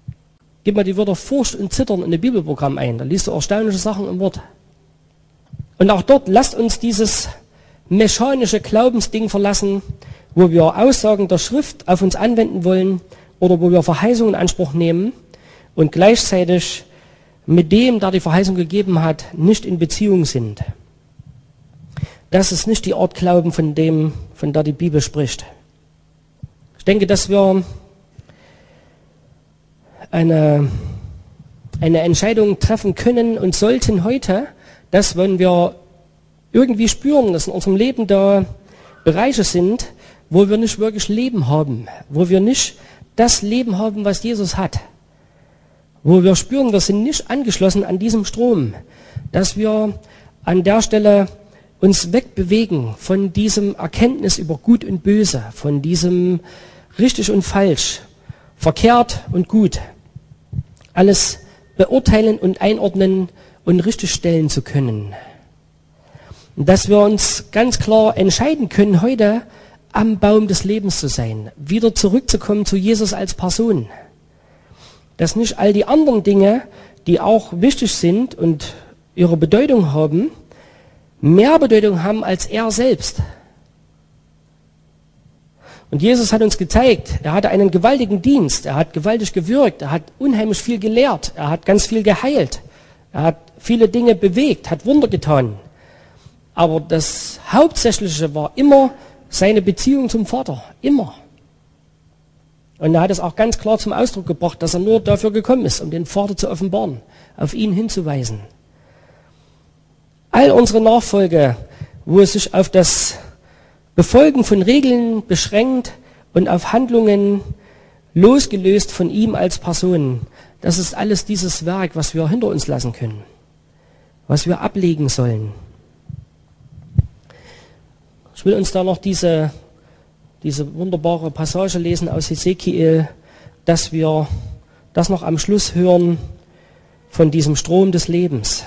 Gib mal die Wörter Furcht und Zittern in ein Bibelprogramm ein, da liest du erstaunliche Sachen im Wort. Und auch dort lasst uns dieses mechanische Glaubensding verlassen, wo wir Aussagen der Schrift auf uns anwenden wollen oder wo wir Verheißungen in Anspruch nehmen und gleichzeitig mit dem, der die Verheißung gegeben hat, nicht in Beziehung sind. Das ist nicht die Art Glauben, von der die Bibel spricht. Ich denke, dass wir eine Entscheidung treffen können und sollten heute, dass wenn wir irgendwie spüren, dass in unserem Leben da Bereiche sind, wo wir nicht wirklich Leben haben, wo wir nicht das Leben haben, was Jesus hat, wo wir spüren, wir sind nicht angeschlossen an diesem Strom, dass wir an der Stelle uns wegbewegen von diesem Erkenntnis über Gut und Böse, von diesem richtig und falsch, verkehrt und gut, alles beurteilen und einordnen und richtigstellen zu können. Dass wir uns ganz klar entscheiden können, heute am Baum des Lebens zu sein, wieder zurückzukommen zu Jesus als Person. Dass nicht all die anderen Dinge, die auch wichtig sind und ihre Bedeutung haben, mehr Bedeutung haben als er selbst. Und Jesus hat uns gezeigt, er hatte einen gewaltigen Dienst, er hat gewaltig gewirkt, er hat unheimlich viel gelehrt, er hat ganz viel geheilt, er hat viele Dinge bewegt, hat Wunder getan. Aber das Hauptsächliche war immer seine Beziehung zum Vater, immer. Und er hat es auch ganz klar zum Ausdruck gebracht, dass er nur dafür gekommen ist, um den Vater zu offenbaren, auf ihn hinzuweisen. All unsere Nachfolge, wo es sich auf das Befolgen von Regeln beschränkt und auf Handlungen losgelöst von ihm als Person, das ist alles dieses Werk, was wir hinter uns lassen können, was wir ablegen sollen. Ich will uns da noch diese wunderbare Passage lesen aus Hesekiel, dass wir das noch am Schluss hören von diesem Strom des Lebens.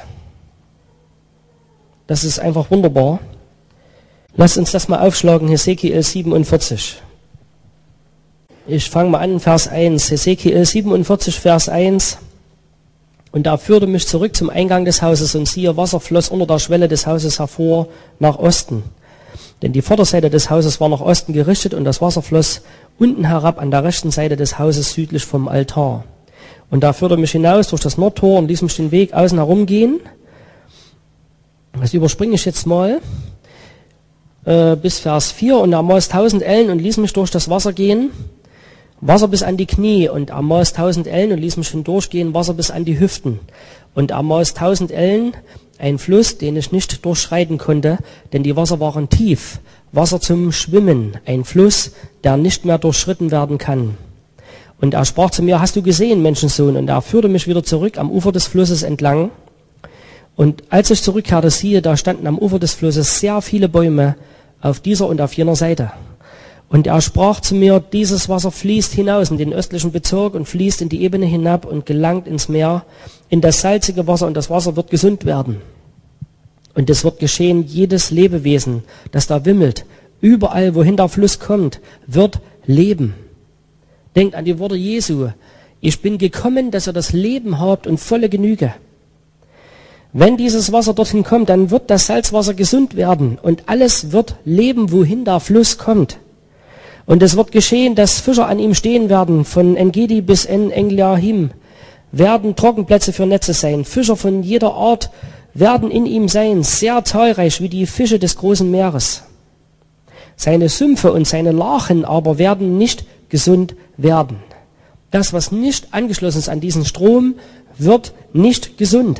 Das ist einfach wunderbar. Lasst uns das mal aufschlagen, Hesekiel 47. Ich fange mal an, Vers 1. Hesekiel 47, Vers 1. Und er führte mich zurück zum Eingang des Hauses, und siehe, Wasser floss unter der Schwelle des Hauses hervor nach Osten. Denn die Vorderseite des Hauses war nach Osten gerichtet, und das Wasser floss unten herab an der rechten Seite des Hauses südlich vom Altar. Und da führte mich hinaus durch das Nordtor und ließ mich den Weg außen herum gehen. Das überspringe ich jetzt mal bis Vers 4. Und er maß 1000 Ellen und ließ mich durch das Wasser gehen, Wasser bis an die Knie. Und er maß 1000 Ellen und ließ mich hindurchgehen, Wasser bis an die Hüften. Und er maß 1000 Ellen, ein Fluss, den ich nicht durchschreiten konnte, denn die Wasser waren tief, Wasser zum Schwimmen, ein Fluss, der nicht mehr durchschritten werden kann. Und er sprach zu mir, hast du gesehen, Menschensohn? Und er führte mich wieder zurück am Ufer des Flusses entlang. Und als ich zurückkehrte, siehe, da standen am Ufer des Flusses sehr viele Bäume auf dieser und auf jener Seite. Und er sprach zu mir, dieses Wasser fließt hinaus in den östlichen Bezirk und fließt in die Ebene hinab und gelangt ins Meer, in das salzige Wasser, und das Wasser wird gesund werden. Und es wird geschehen, jedes Lebewesen, das da wimmelt, überall, wohin der Fluss kommt, wird leben. Denkt an die Worte Jesu. Ich bin gekommen, dass ihr das Leben habt und volle Genüge. Wenn dieses Wasser dorthin kommt, dann wird das Salzwasser gesund werden und alles wird leben, wohin der Fluss kommt. Und es wird geschehen, dass Fischer an ihm stehen werden, von En-Gedi bis En-Englahim, werden Trockenplätze für Netze sein. Fischer von jeder Art werden in ihm sein, sehr zahlreich wie die Fische des großen Meeres. Seine Sümpfe und seine Lachen aber werden nicht gesund werden. Das, was nicht angeschlossen ist an diesen Strom, wird nicht gesund.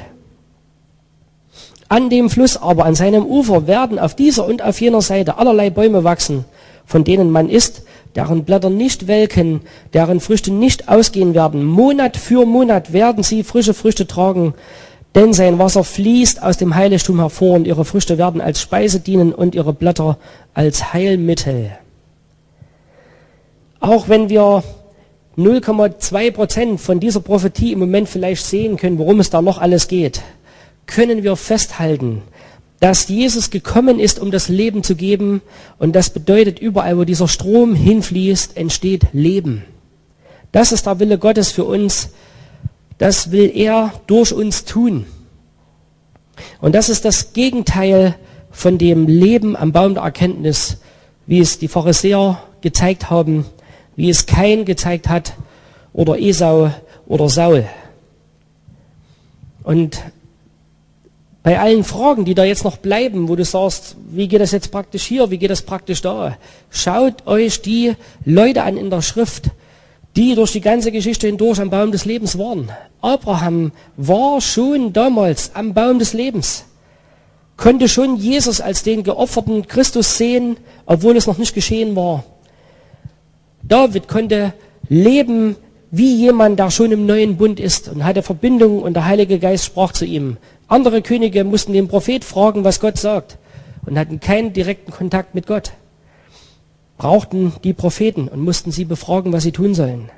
An dem Fluss aber, an seinem Ufer, werden auf dieser und auf jener Seite allerlei Bäume wachsen, von denen man isst, deren Blätter nicht welken, deren Früchte nicht ausgehen werden. Monat für Monat werden sie frische Früchte tragen, denn sein Wasser fließt aus dem Heiligtum hervor, und ihre Früchte werden als Speise dienen und ihre Blätter als Heilmittel. Auch wenn wir 0,2% von dieser Prophetie im Moment vielleicht sehen können, worum es da noch alles geht, können wir festhalten, dass Jesus gekommen ist, um das Leben zu geben. Und das bedeutet, überall, wo dieser Strom hinfließt, entsteht Leben. Das ist der Wille Gottes für uns. Das will er durch uns tun. Und das ist das Gegenteil von dem Leben am Baum der Erkenntnis, wie es die Pharisäer gezeigt haben, wie es Kain gezeigt hat oder Esau oder Saul. Und bei allen Fragen, die da jetzt noch bleiben, wo du sagst, wie geht das jetzt praktisch hier, wie geht das praktisch da, schaut euch die Leute an in der Schrift, die durch die ganze Geschichte hindurch am Baum des Lebens waren. Abraham war schon damals am Baum des Lebens, konnte schon Jesus als den geopferten Christus sehen, obwohl es noch nicht geschehen war. David konnte leben wie jemand, der schon im neuen Bund ist und hatte Verbindung und der Heilige Geist sprach zu ihm. Andere Könige mussten den Prophet fragen, was Gott sagt und hatten keinen direkten Kontakt mit Gott. Brauchten die Propheten und mussten sie befragen, was sie tun sollen.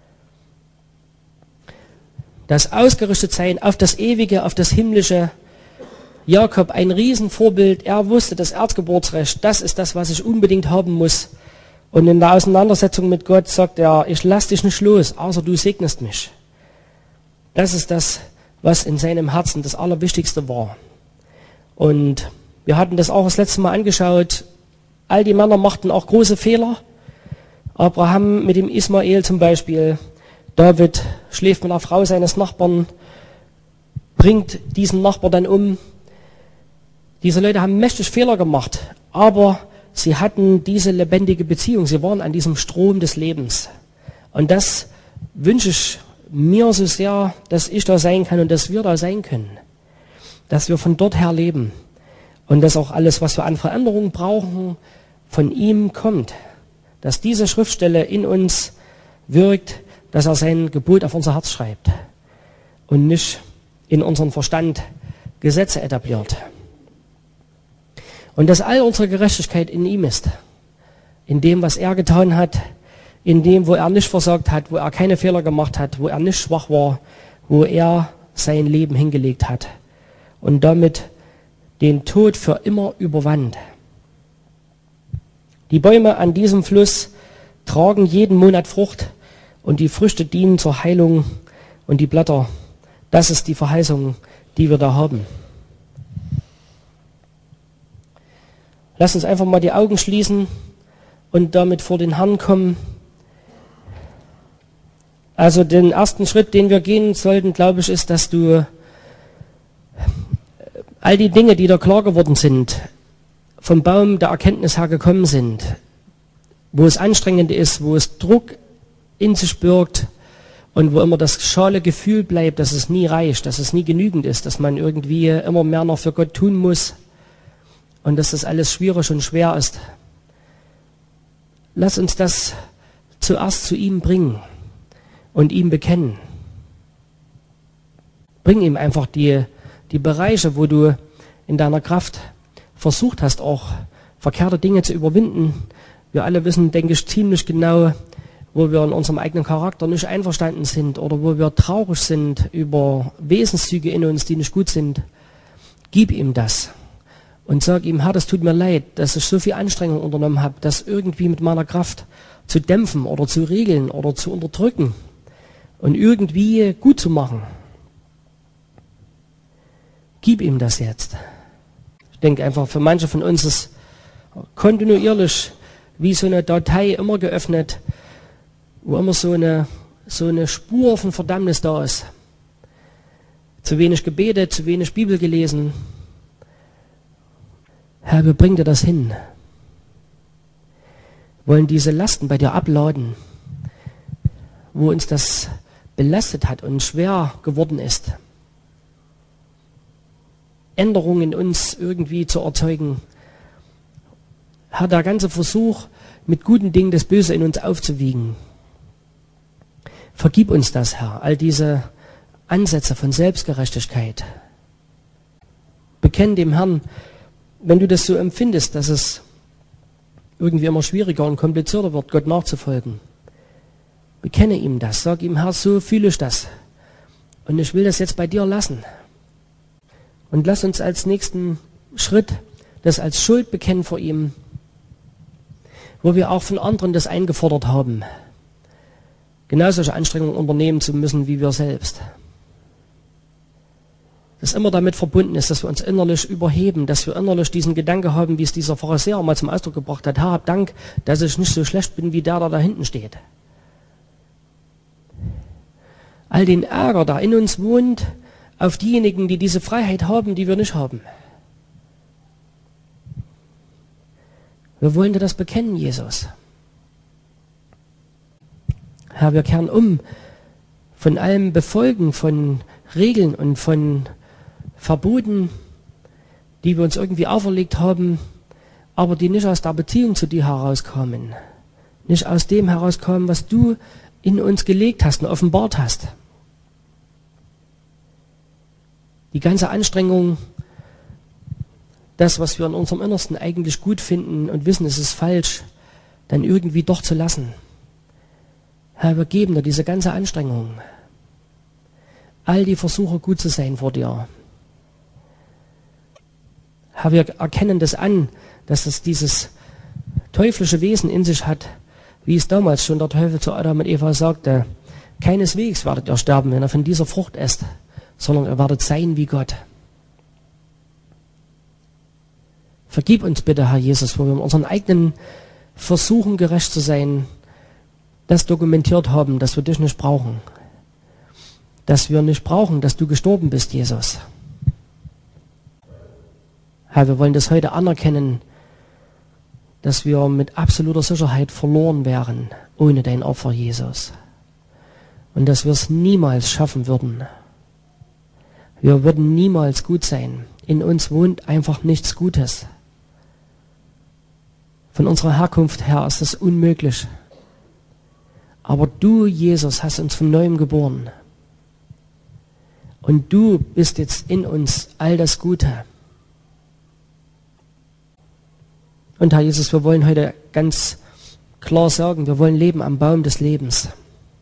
Das Ausgerichtetsein auf das Ewige, auf das Himmlische. Jakob, ein Riesenvorbild. Er wusste, das Erstgeburtsrecht, das ist das, was ich unbedingt haben muss. Und in der Auseinandersetzung mit Gott sagt er, ich lass dich nicht los, außer du segnest mich. Das ist das, was in seinem Herzen das Allerwichtigste war. Und wir hatten das auch das letzte Mal angeschaut. All die Männer machten auch große Fehler. Abraham mit dem Ismael zum Beispiel. David schläft mit einer Frau seines Nachbarn, bringt diesen Nachbar dann um. Diese Leute haben mächtig Fehler gemacht, aber sie hatten diese lebendige Beziehung. Sie waren an diesem Strom des Lebens. Und das wünsche ich mir so sehr, dass ich da sein kann und dass wir da sein können. Dass wir von dort her leben. Und dass auch alles, was wir an Veränderung brauchen, von ihm kommt. Dass diese Schriftstelle in uns wirkt, dass er sein Gebot auf unser Herz schreibt. Und nicht in unseren Verstand Gesetze etabliert. Und dass all unsere Gerechtigkeit in ihm ist. In dem, was er getan hat, in dem, wo er nicht versagt hat, wo er keine Fehler gemacht hat, wo er nicht schwach war, wo er sein Leben hingelegt hat und damit den Tod für immer überwand. Die Bäume an diesem Fluss tragen jeden Monat Frucht und die Früchte dienen zur Heilung und die Blätter, das ist die Verheißung, die wir da haben. Lass uns einfach mal die Augen schließen und damit vor den Herrn kommen. Also den ersten Schritt, den wir gehen sollten, glaube ich, ist, dass du all die Dinge, die da klar geworden sind, vom Baum der Erkenntnis her gekommen sind, wo es anstrengend ist, wo es Druck in sich birgt und wo immer das schale Gefühl bleibt, dass es nie reicht, dass es nie genügend ist, dass man irgendwie immer mehr noch für Gott tun muss und dass das alles schwierig und schwer ist. Lass uns das zuerst zu ihm bringen und ihm bekennen. Bring ihm einfach die Bereiche, wo du in deiner Kraft versucht hast, auch verkehrte Dinge zu überwinden. Wir alle wissen, denke ich, ziemlich genau, wo wir in unserem eigenen Charakter nicht einverstanden sind oder wo wir traurig sind über Wesenszüge in uns, die nicht gut sind. Gib ihm das und sag ihm, Herr, das tut mir leid, dass ich so viel Anstrengung unternommen habe, das irgendwie mit meiner Kraft zu dämpfen oder zu regeln oder zu unterdrücken und irgendwie gut zu machen. Gib ihm das jetzt. Ich denke einfach, für manche von uns ist kontinuierlich wie so eine Datei immer geöffnet, wo immer so eine Spur von Verdammnis da ist. Zu wenig gebetet, zu wenig Bibel gelesen. Herr, wir bringen dir das hin. Wollen diese Lasten bei dir abladen, wo uns das belastet hat und schwer geworden ist. Änderungen in uns irgendwie zu erzeugen. Herr, der ganze Versuch, mit guten Dingen das Böse in uns aufzuwiegen. Vergib uns das, Herr, all diese Ansätze von Selbstgerechtigkeit. Bekenn dem Herrn, wenn du das so empfindest, dass es irgendwie immer schwieriger und komplizierter wird, Gott nachzufolgen. Bekenne ihm das, sag ihm, Herr, so fühle ich das. Und ich will das jetzt bei dir lassen. Und lass uns als nächsten Schritt das als Schuld bekennen vor ihm, wo wir auch von anderen das eingefordert haben, genau solche Anstrengungen unternehmen zu müssen wie wir selbst. das immer damit verbunden ist, dass wir uns innerlich überheben, dass wir innerlich diesen Gedanke haben, wie es dieser Pharisäer mal zum Ausdruck gebracht hat: Herr, hab Dank, dass ich nicht so schlecht bin wie der da hinten steht. All den Ärger, der in uns wohnt, auf diejenigen, die diese Freiheit haben, die wir nicht haben. Wir wollen dir das bekennen, Jesus. Herr, wir kehren um von allem Befolgen von Regeln und von Verboten, die wir uns irgendwie auferlegt haben, aber die nicht aus der Beziehung zu dir herauskommen. Nicht aus dem herauskommen, was du in uns gelegt hast und offenbart hast. Die ganze Anstrengung, das, was wir in unserem Innersten eigentlich gut finden und wissen, es ist falsch, dann irgendwie doch zu lassen. Herr, wir geben dir diese ganze Anstrengung, all die Versuche, gut zu sein vor dir. Herr, wir erkennen das an, dass es dieses teuflische Wesen in sich hat, wie es damals schon der Teufel zu Adam und Eva sagte: Keineswegs werdet ihr sterben, wenn ihr von dieser Frucht esst, sondern ihr werdet sein wie Gott. Vergib uns bitte, Herr Jesus, wo wir in unseren eigenen Versuchen, gerecht zu sein, das dokumentiert haben, dass wir dich nicht brauchen. Dass wir nicht brauchen, dass du gestorben bist, Jesus. Herr, wir wollen das heute anerkennen, dass wir mit absoluter Sicherheit verloren wären ohne dein Opfer, Jesus. Und dass wir es niemals schaffen würden. Wir würden niemals gut sein. In uns wohnt einfach nichts Gutes. Von unserer Herkunft her ist es unmöglich. Aber du, Jesus, hast uns von Neuem geboren. Und du bist jetzt in uns all das Gute. Und Herr Jesus, wir wollen heute ganz klar sagen, wir wollen leben am Baum des Lebens.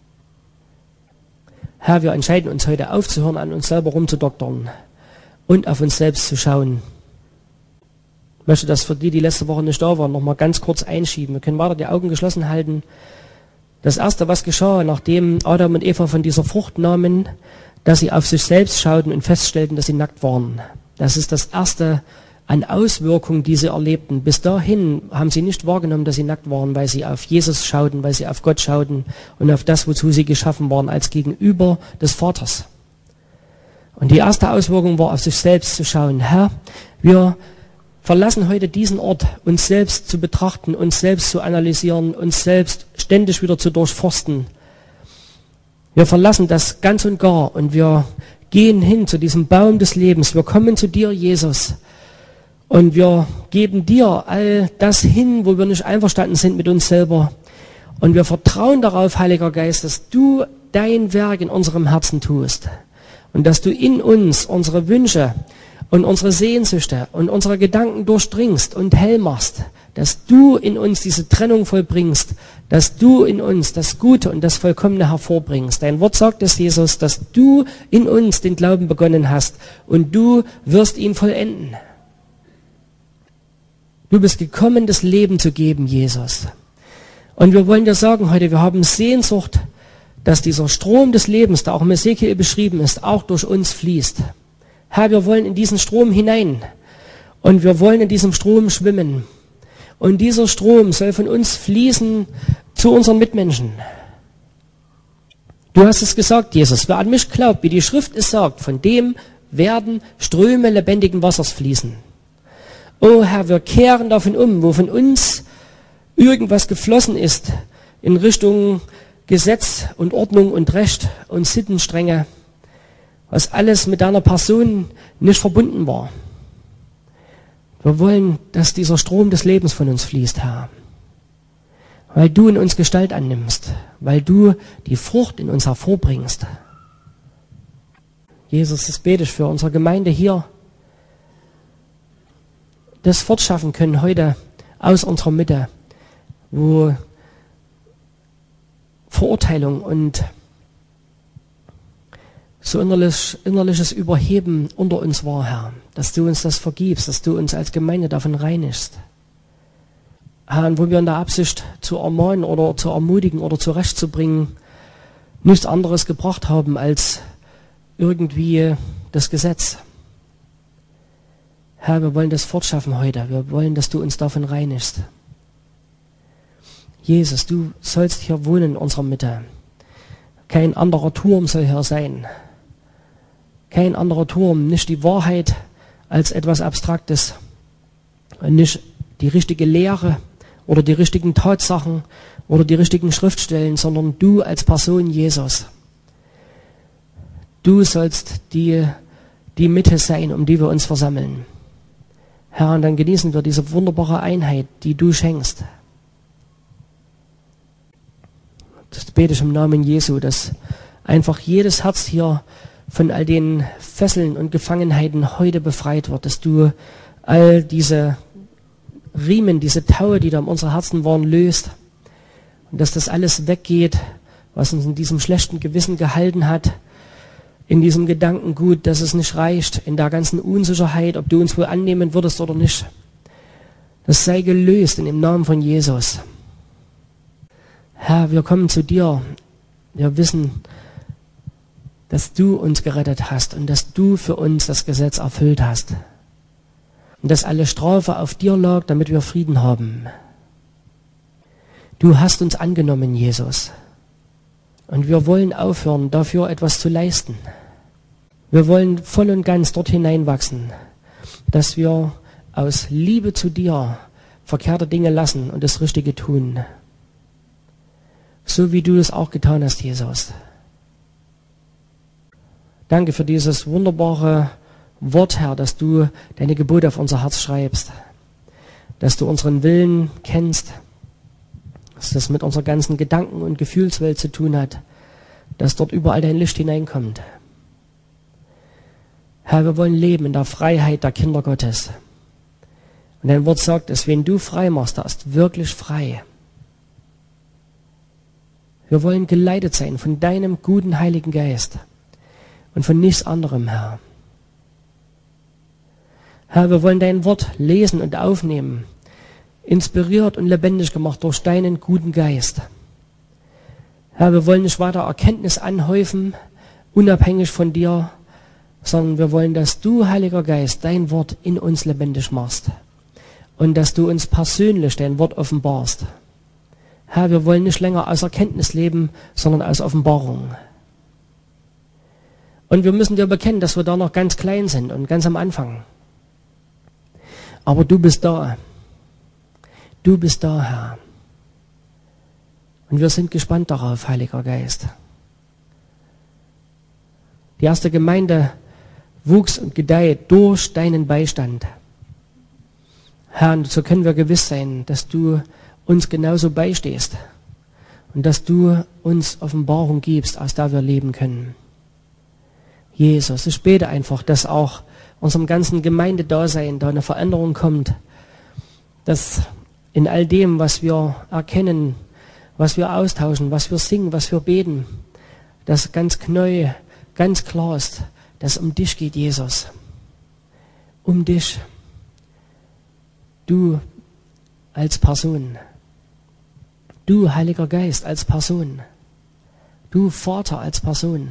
Herr, wir entscheiden uns heute aufzuhören, an uns selber rumzudoktern und auf uns selbst zu schauen. Ich möchte das für die, die letzte Woche nicht da waren, nochmal ganz kurz einschieben. Wir können weiter die Augen geschlossen halten. Das Erste, was geschah, nachdem Adam und Eva von dieser Frucht nahmen, dass sie auf sich selbst schauten und feststellten, dass sie nackt waren. Das ist das Erste an Auswirkungen, die sie erlebten. Bis dahin haben sie nicht wahrgenommen, dass sie nackt waren, weil sie auf Jesus schauten, weil sie auf Gott schauten und auf das, wozu sie geschaffen waren, als Gegenüber des Vaters. Und die erste Auswirkung war, auf sich selbst zu schauen. Herr, wir verlassen heute diesen Ort, uns selbst zu betrachten, uns selbst zu analysieren, uns selbst ständig wieder zu durchforsten. Wir verlassen das ganz und gar und wir gehen hin zu diesem Baum des Lebens. Wir kommen zu dir, Jesus. Und wir geben dir all das hin, wo wir nicht einverstanden sind mit uns selber. Und wir vertrauen darauf, Heiliger Geist, dass du dein Werk in unserem Herzen tust. Und dass du in uns unsere Wünsche und unsere Sehnsüchte und unsere Gedanken durchdringst und hell machst. Dass du in uns diese Trennung vollbringst. Dass du in uns das Gute und das Vollkommene hervorbringst. Dein Wort sagt es, Jesus, dass du in uns den Glauben begonnen hast. Und du wirst ihn vollenden. Du bist gekommen, das Leben zu geben, Jesus. Und wir wollen dir sagen heute, wir haben Sehnsucht, dass dieser Strom des Lebens, der auch im Ezekiel beschrieben ist, auch durch uns fließt. Herr, wir wollen in diesen Strom hinein. Und wir wollen in diesem Strom schwimmen. Und dieser Strom soll von uns fließen zu unseren Mitmenschen. Du hast es gesagt, Jesus, wer an mich glaubt, wie die Schrift es sagt, von dem werden Ströme lebendigen Wassers fließen. Oh Herr, wir kehren davon um, wo von uns irgendwas geflossen ist in Richtung Gesetz und Ordnung und Recht und Sittenstrenge, was alles mit deiner Person nicht verbunden war. Wir wollen, dass dieser Strom des Lebens von uns fließt, Herr, weil du in uns Gestalt annimmst, weil du die Frucht in uns hervorbringst. Jesus, das bete ich für unsere Gemeinde hier, das fortschaffen können heute aus unserer Mitte, wo Verurteilung und so innerliches Überheben unter uns war, Herr, dass du uns das vergibst, dass du uns als Gemeinde davon reinigst. Herr, und wo wir in der Absicht zu ermahnen oder zu ermutigen oder zurechtzubringen nichts anderes gebracht haben als irgendwie das Gesetz. Herr, wir wollen das fortschaffen heute. Wir wollen, dass du uns davon reinigst. Jesus, du sollst hier wohnen in unserer Mitte. Kein anderer Turm soll hier sein. Kein anderer Turm, nicht die Wahrheit als etwas Abstraktes. Und nicht die richtige Lehre oder die richtigen Tatsachen oder die richtigen Schriftstellen, sondern du als Person, Jesus. Du sollst die Mitte sein, um die wir uns versammeln. Herr, und dann genießen wir diese wunderbare Einheit, die du schenkst. Das bete ich im Namen Jesu, dass einfach jedes Herz hier von all den Fesseln und Gefangenheiten heute befreit wird, dass du all diese Riemen, diese Taue, die da um unsere Herzen waren, löst und dass das alles weggeht, was uns in diesem schlechten Gewissen gehalten hat, in diesem Gedankengut, dass es nicht reicht, in der ganzen Unsicherheit, ob du uns wohl annehmen würdest oder nicht. Das sei gelöst in dem Namen von Jesus. Herr, wir kommen zu dir. Wir wissen, dass du uns gerettet hast und dass du für uns das Gesetz erfüllt hast. Und dass alle Strafe auf dir lag, damit wir Frieden haben. Du hast uns angenommen, Jesus. Und wir wollen aufhören, dafür etwas zu leisten. Wir wollen voll und ganz dort hineinwachsen, dass wir aus Liebe zu dir verkehrte Dinge lassen und das Richtige tun. So wie du es auch getan hast, Jesus. Danke für dieses wunderbare Wort, Herr, dass du deine Gebote auf unser Herz schreibst, dass du unseren Willen kennst, dass das mit unserer ganzen Gedanken- und Gefühlswelt zu tun hat, dass dort überall dein Licht hineinkommt. Herr, wir wollen leben in der Freiheit der Kinder Gottes. Und dein Wort sagt es, wen du frei machst, der ist wirklich frei. Wir wollen geleitet sein von deinem guten Heiligen Geist und von nichts anderem, Herr. Herr, wir wollen dein Wort lesen und aufnehmen, inspiriert und lebendig gemacht durch deinen guten Geist. Herr, wir wollen nicht weiter Erkenntnis anhäufen, unabhängig von dir, sondern wir wollen, dass du, Heiliger Geist, dein Wort in uns lebendig machst und dass du uns persönlich dein Wort offenbarst. Herr, wir wollen nicht länger aus Erkenntnis leben, sondern aus Offenbarung. Und wir müssen dir bekennen, dass wir da noch ganz klein sind und ganz am Anfang. Aber du bist da. Du bist da, Herr. Und wir sind gespannt darauf, Heiliger Geist. Die erste Gemeinde wuchs und gedeiht durch deinen Beistand. Herr, und so können wir gewiss sein, dass du uns genauso beistehst und dass du uns Offenbarung gibst, aus der wir leben können. Jesus, ich bete einfach, dass auch unserem ganzen Gemeindedasein da eine Veränderung kommt, dass in all dem, was wir erkennen, was wir austauschen, was wir singen, was wir beten, dass ganz neu, ganz klar ist, dass es um dich geht, Jesus. Um dich. Du als Person. Du, Heiliger Geist, als Person. Du, Vater, als Person.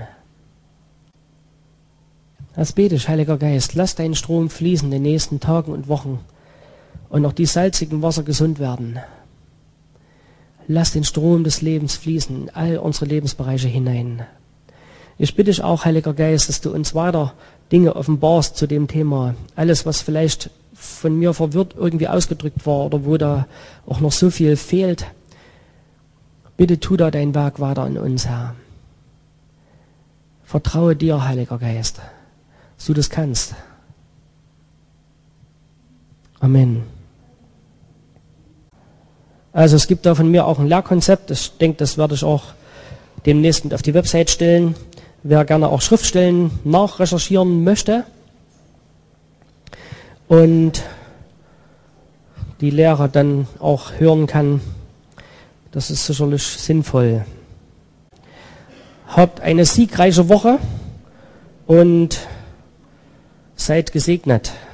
Das bete ich, Heiliger Geist. Lass deinen Strom fließen in den nächsten Tagen und Wochen und auch die salzigen Wasser gesund werden. Lass den Strom des Lebens fließen in all unsere Lebensbereiche hinein. Ich bitte dich auch, Heiliger Geist, dass du uns weiter Dinge offenbarst zu dem Thema. Alles, was vielleicht von mir verwirrt irgendwie ausgedrückt war oder wo da auch noch so viel fehlt. Bitte tu da dein Werk weiter in uns, Herr. Vertraue dir, Heiliger Geist, dass du das kannst. Amen. Also es gibt da von mir auch ein Lehrkonzept. Ich denke, das werde ich auch demnächst mit auf die Website stellen. Wer gerne auch Schriftstellen nachrecherchieren möchte und die Lehre dann auch hören kann, das ist sicherlich sinnvoll. Habt eine siegreiche Woche und seid gesegnet.